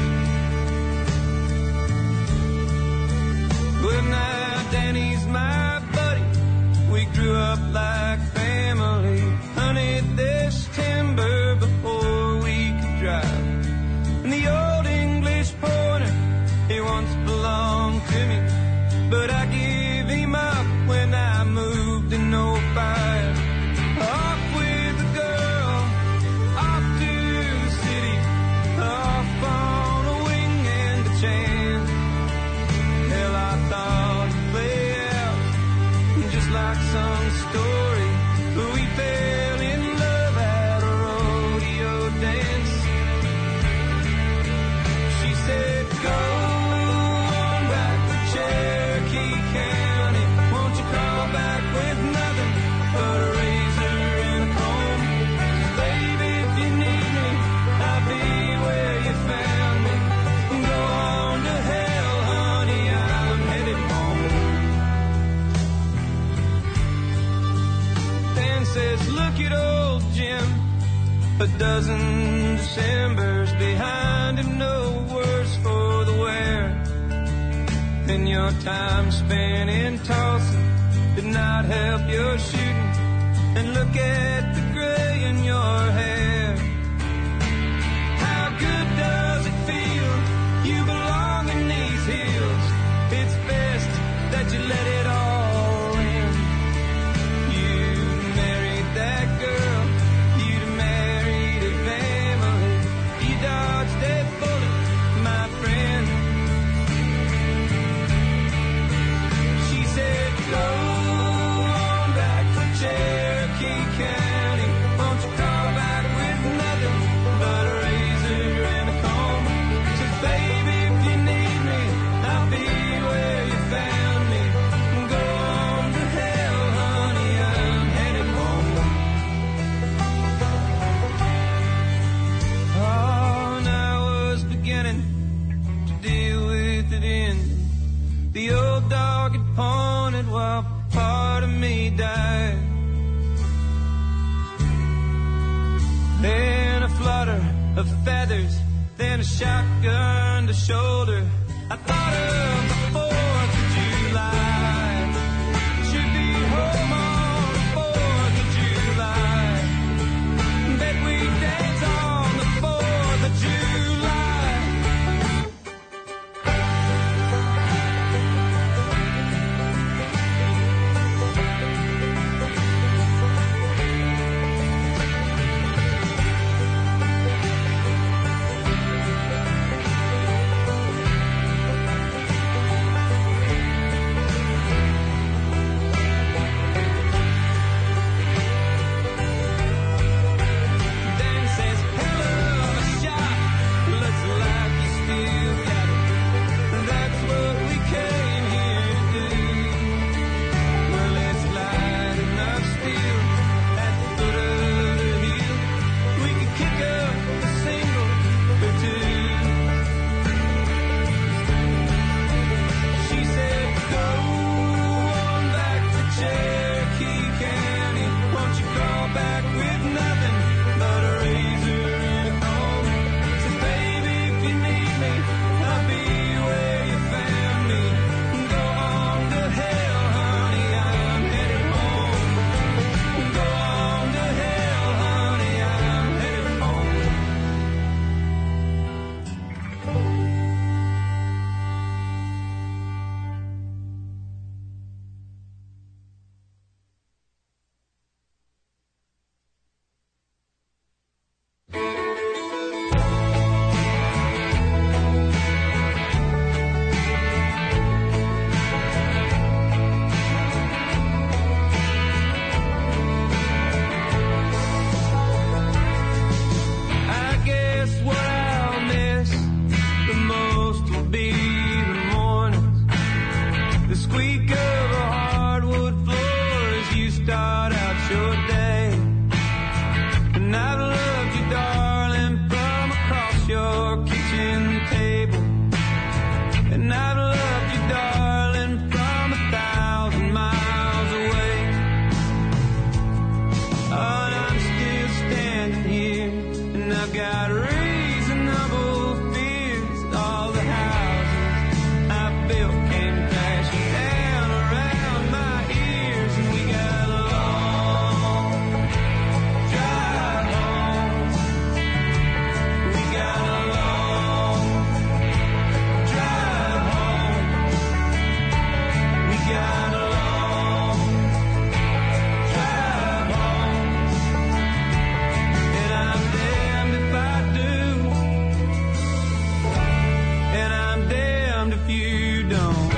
Well, now Danny's my buddy. We grew up like family. Hunted this timber before we could drive. And the old English pointer, he once belonged to me, but I gave him up when I moved in 05. Off with the girl, off to the city, off on a wing and a chance. Hell, I thought it'd play out just like some story. We fell in love at a rodeo dance. She said, go on back to Cherokee County. Won't you call back with nothing but a razor and a comb? 'Cause baby, if you need me, I'll be where you found me. Go on to hell, honey, I'm headed home. Dan says, look at old Jim, a dozen Decembers behind him, no worse for the wear. And your time spent in Tulsa did not help your shooting. And look at the gray in your hair. How good does it feel? You belong in these hills. It's best that you let it all in. You married that girl, you'd married a family. You dodged a bullet, my friend. She said, go on back to Cherokee County. Won't you call back with nothing but a razor and a comb? Said, baby, if you need me, I'll be where you found me. Go on to hell, honey, I'm headed home. Oh, and I was beginning to deal with it in. The old dog had pointed while part of me died. Then a flutter of feathers, then a shotgun to shoulder. I thought of the 4th of July. Should be home on the 4th of July. Bet we dance on the 4th of July. table. And I've loved you, darling, from 1,000 miles away. Oh, and I'm still standing here, and I've got reasonable fears. All the houses I built came crashing down around my ears, and we got a long drive home. We got a long drive home. We got a long drive home. And I'm damned if I do, and I'm damned if you don't.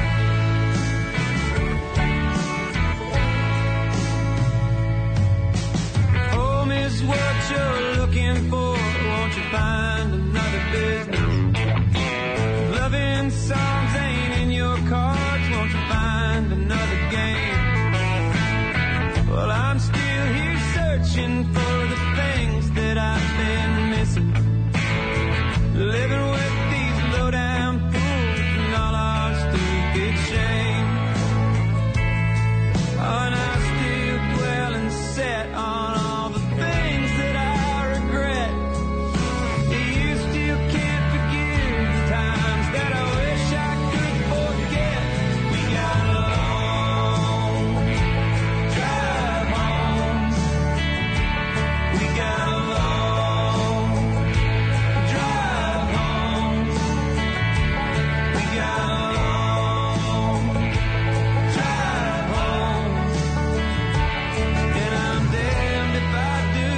Home is what you're looking for. Won't you find another business? Loving songs ain't in your cards. Won't you find another game? Well, I'm still here searching for the things that I've been missing. Living with these low-down fools and all our stupid shame. Oh, and I still dwell and set on all the things that I regret. You still can't forgive the times that I wish I could forget. We got a long drive home. We got a long drive home. We got a long drive home. And I'm damned if I do,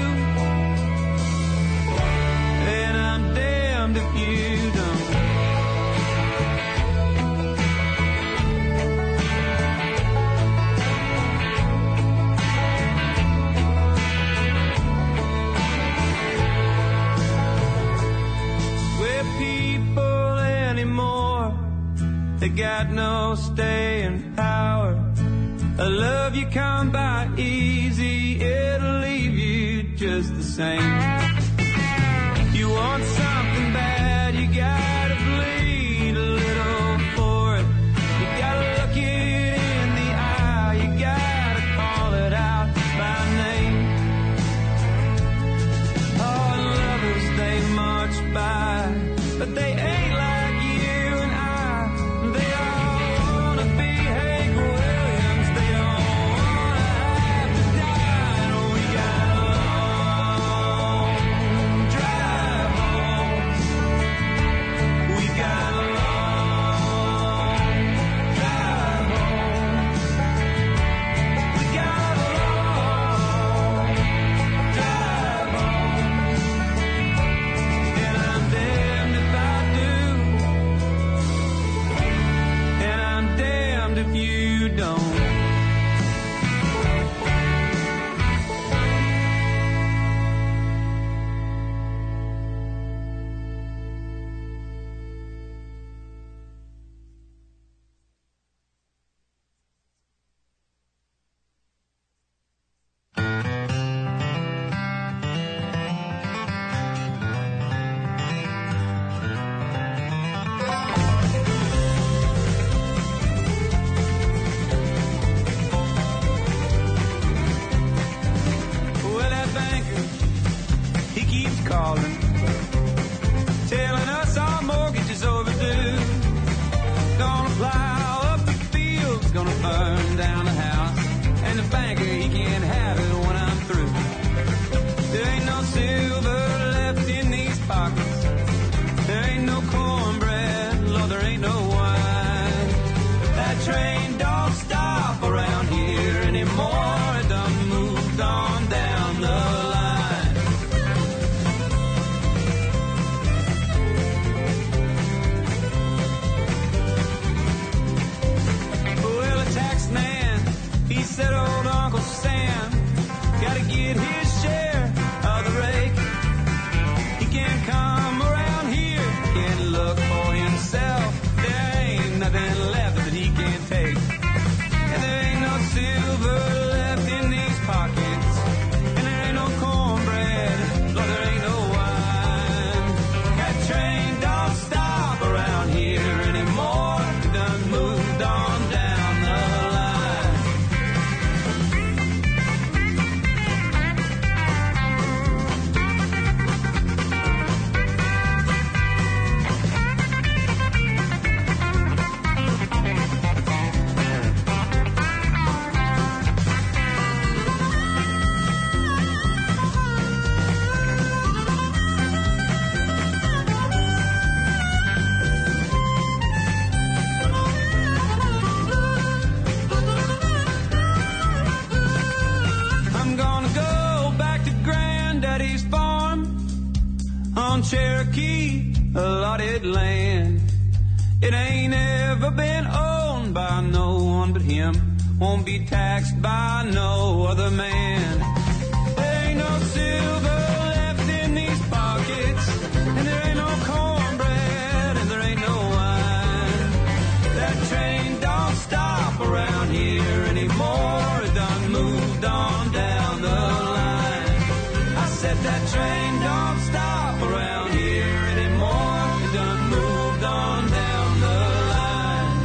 and I'm damned if you don't. We're people anymore. They got no staying power. A love you come by easy, it'll leave you just the same. You want something bad, you gotta bleed a little for it. You gotta look it in the eye, you gotta call it out by name. Oh, lovers, they march by, but they ain't like you and I. They all wanna be Hank Williams, they don't wanna have to die. And we got a long drive home. We got a long drive home. We got a long drive home. And I'm damned if I do, and I'm damned if you don't. Well, that banker, he keeps calling, telling us our mortgage is overdue. Gonna plow up the fields, gonna burn down the house, and the banker, he can't have it when I'm through. There ain't no silver left in these pockets. There ain't no cornbread, Lord, there ain't no wine. That train don't stop around here anymore. It done moved on down the line. Well, a tax man, he said old Uncle Sam gotta get his share of the rake. He can't come around here, can't look for himself. There ain't nothing left that he can't take. And there ain't no silver left in these pockets. And there ain't no cornbread, Lord, there ain't no wine. That train don't stop allotted land. It ain't ever been owned by no one but him, won't be taxed by no other man. There ain't no silver left in these pockets, and there ain't no cornbread, and there ain't no wine. That train don't stop around here anymore, it done moved on down the line. I said that train don't stop around here anymore, it done moved on down the line.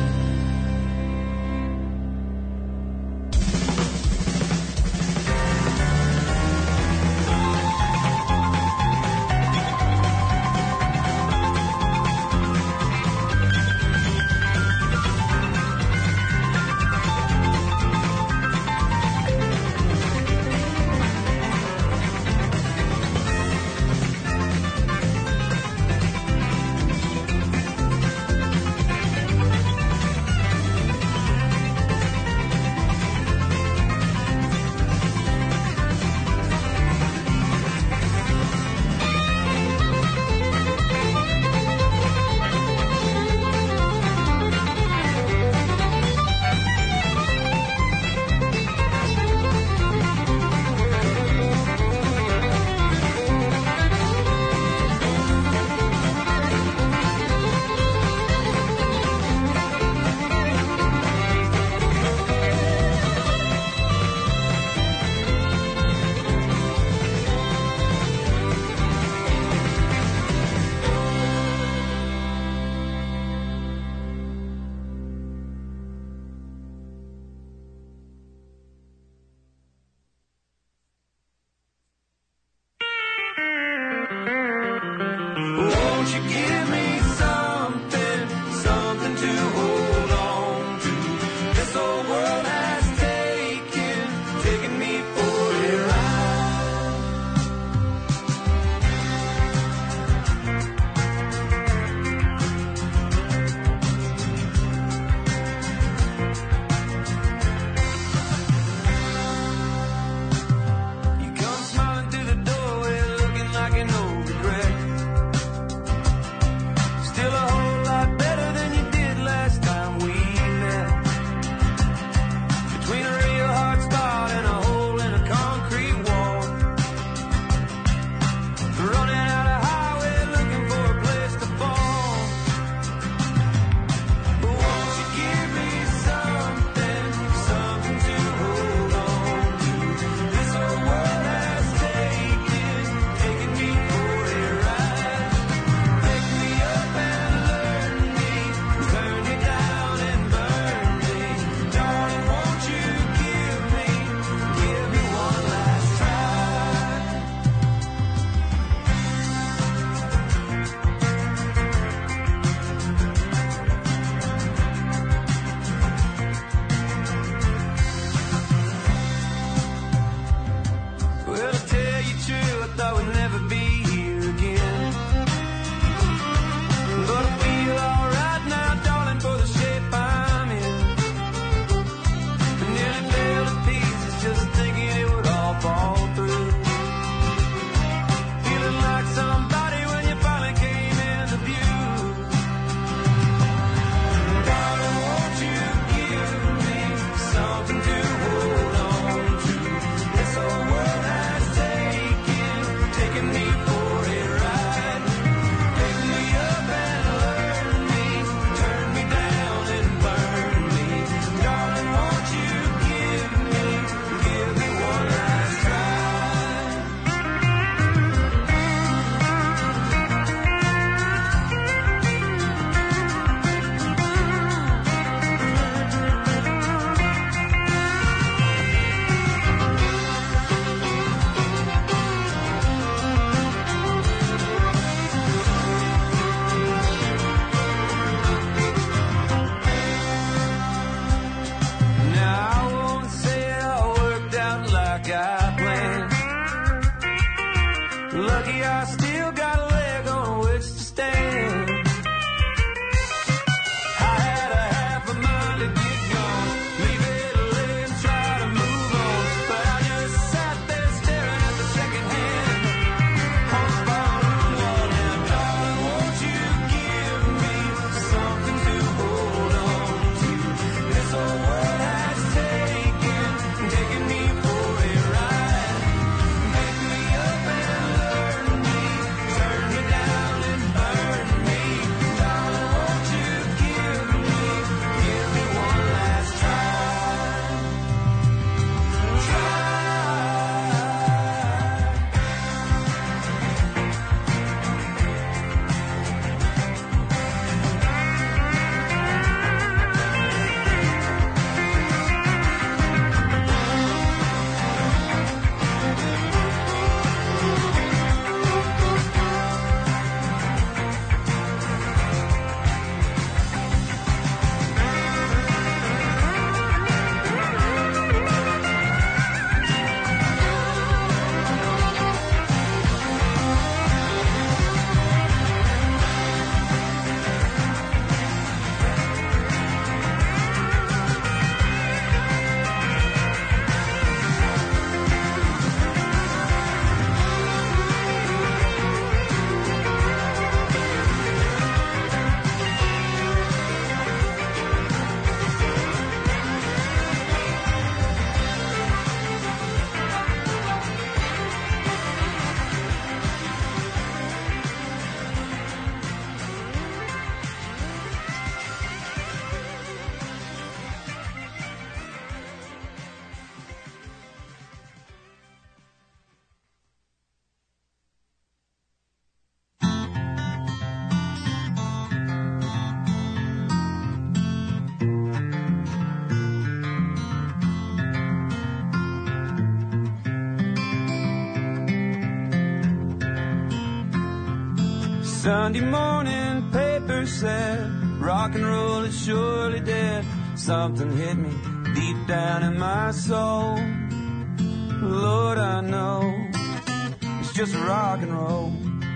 Sunday morning paper said rock and roll is surely dead. Something hit me deep down in my soul. Lord, I know it's just rock and roll.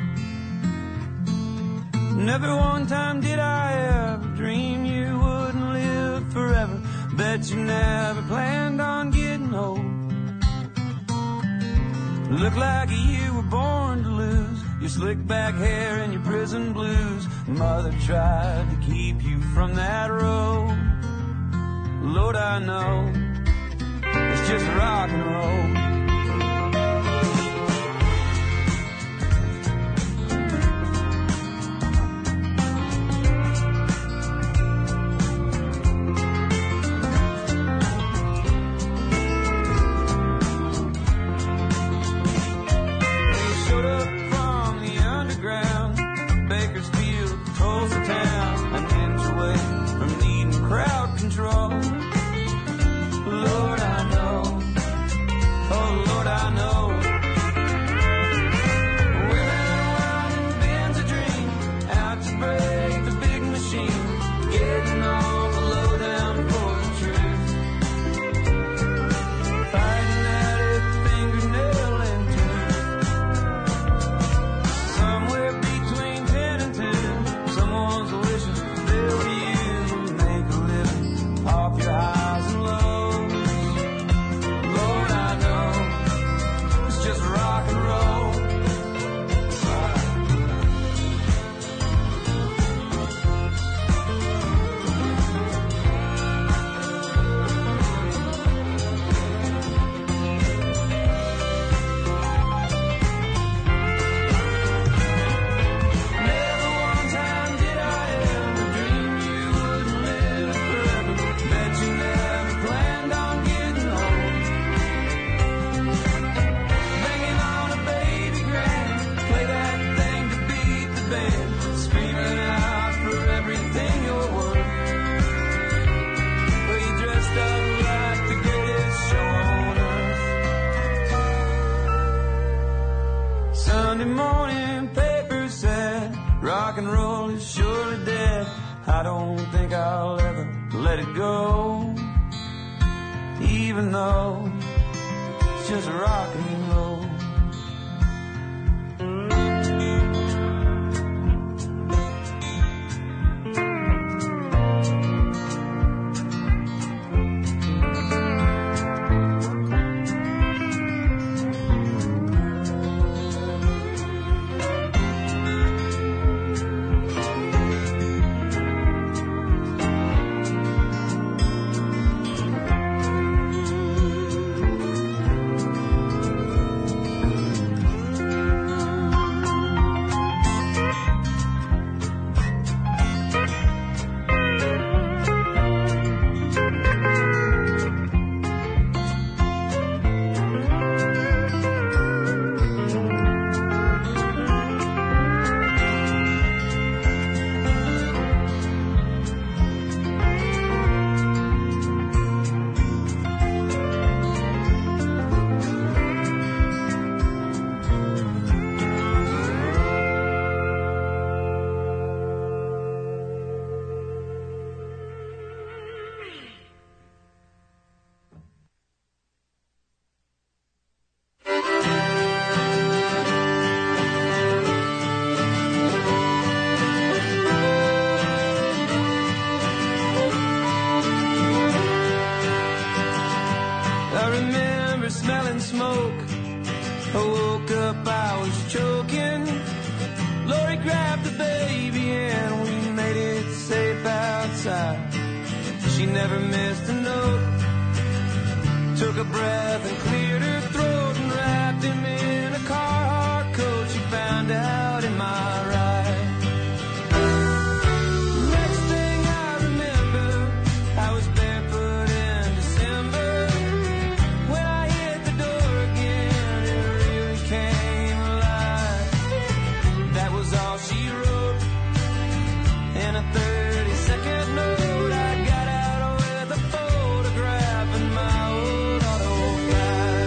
Never one time did I ever dream you wouldn't live forever. Bet you never planned on getting old. Look like you were born to lose your slick back hair and your prison blues. Mother tried to keep you from that road. Lord, I know it's just rock and roll. Sunday morning paper said rock and roll is surely dead. I don't think I'll ever let it go, even though it's just rock and roll. Photograph in my old autograph.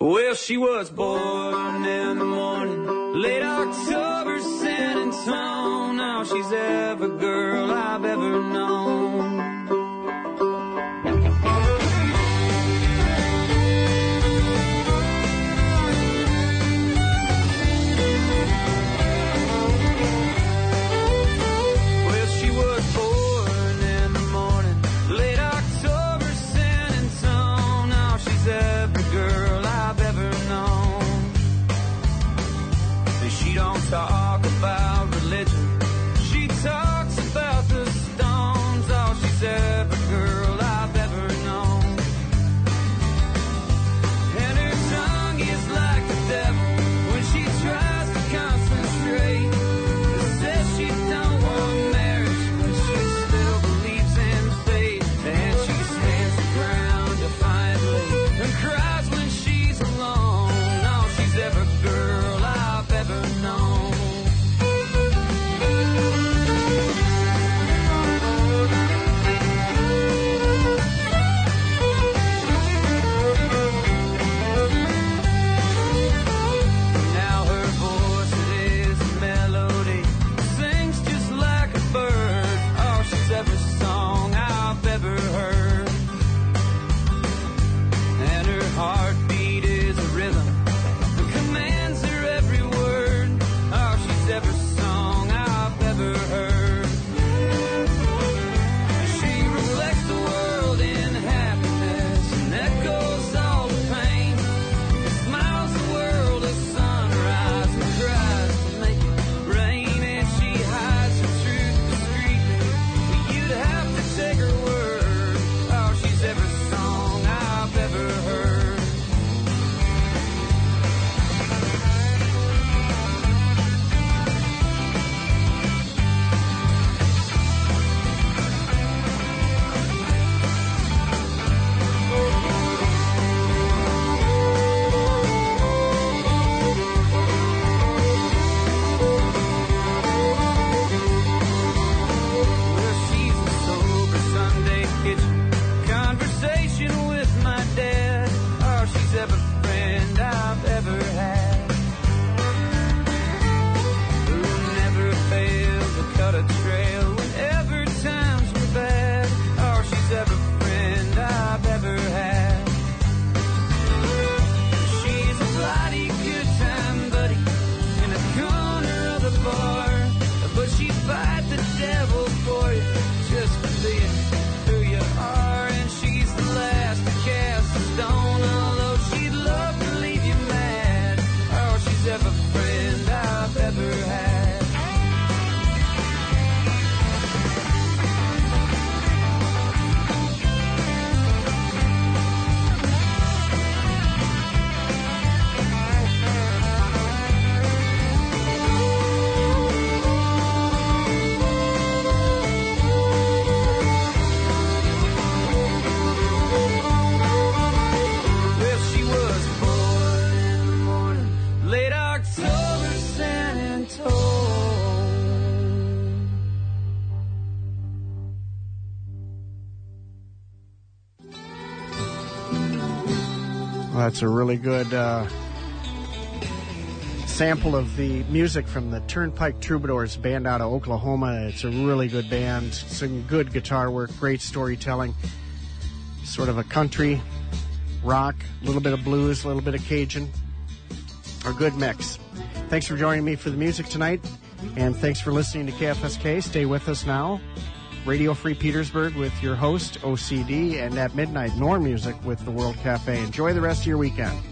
Well, she was born in the morning, late October, San Antonio. Now she's every girl I've ever known. Talk about religion. She talks about the Stones. Oh, she's every girl I've ever known. And her tongue is like the devil when she tries to concentrate. It says she don't want marriage, but she still believes in fate. And she stands her ground defiantly and cries when she's alone. Oh, she's every girl I've ever known. That's a really good sample of the music from the Turnpike Troubadours, band out of Oklahoma. It's a really good band, some good guitar work, great storytelling, sort of a country, rock, a little bit of blues, a little bit of Cajun, a good mix. Thanks for joining me for the music tonight, and thanks for listening to KFSK. Stay with us now. Radio Free Petersburg with your host, OCD, and at midnight, more music with the World Cafe. Enjoy the rest of your weekend.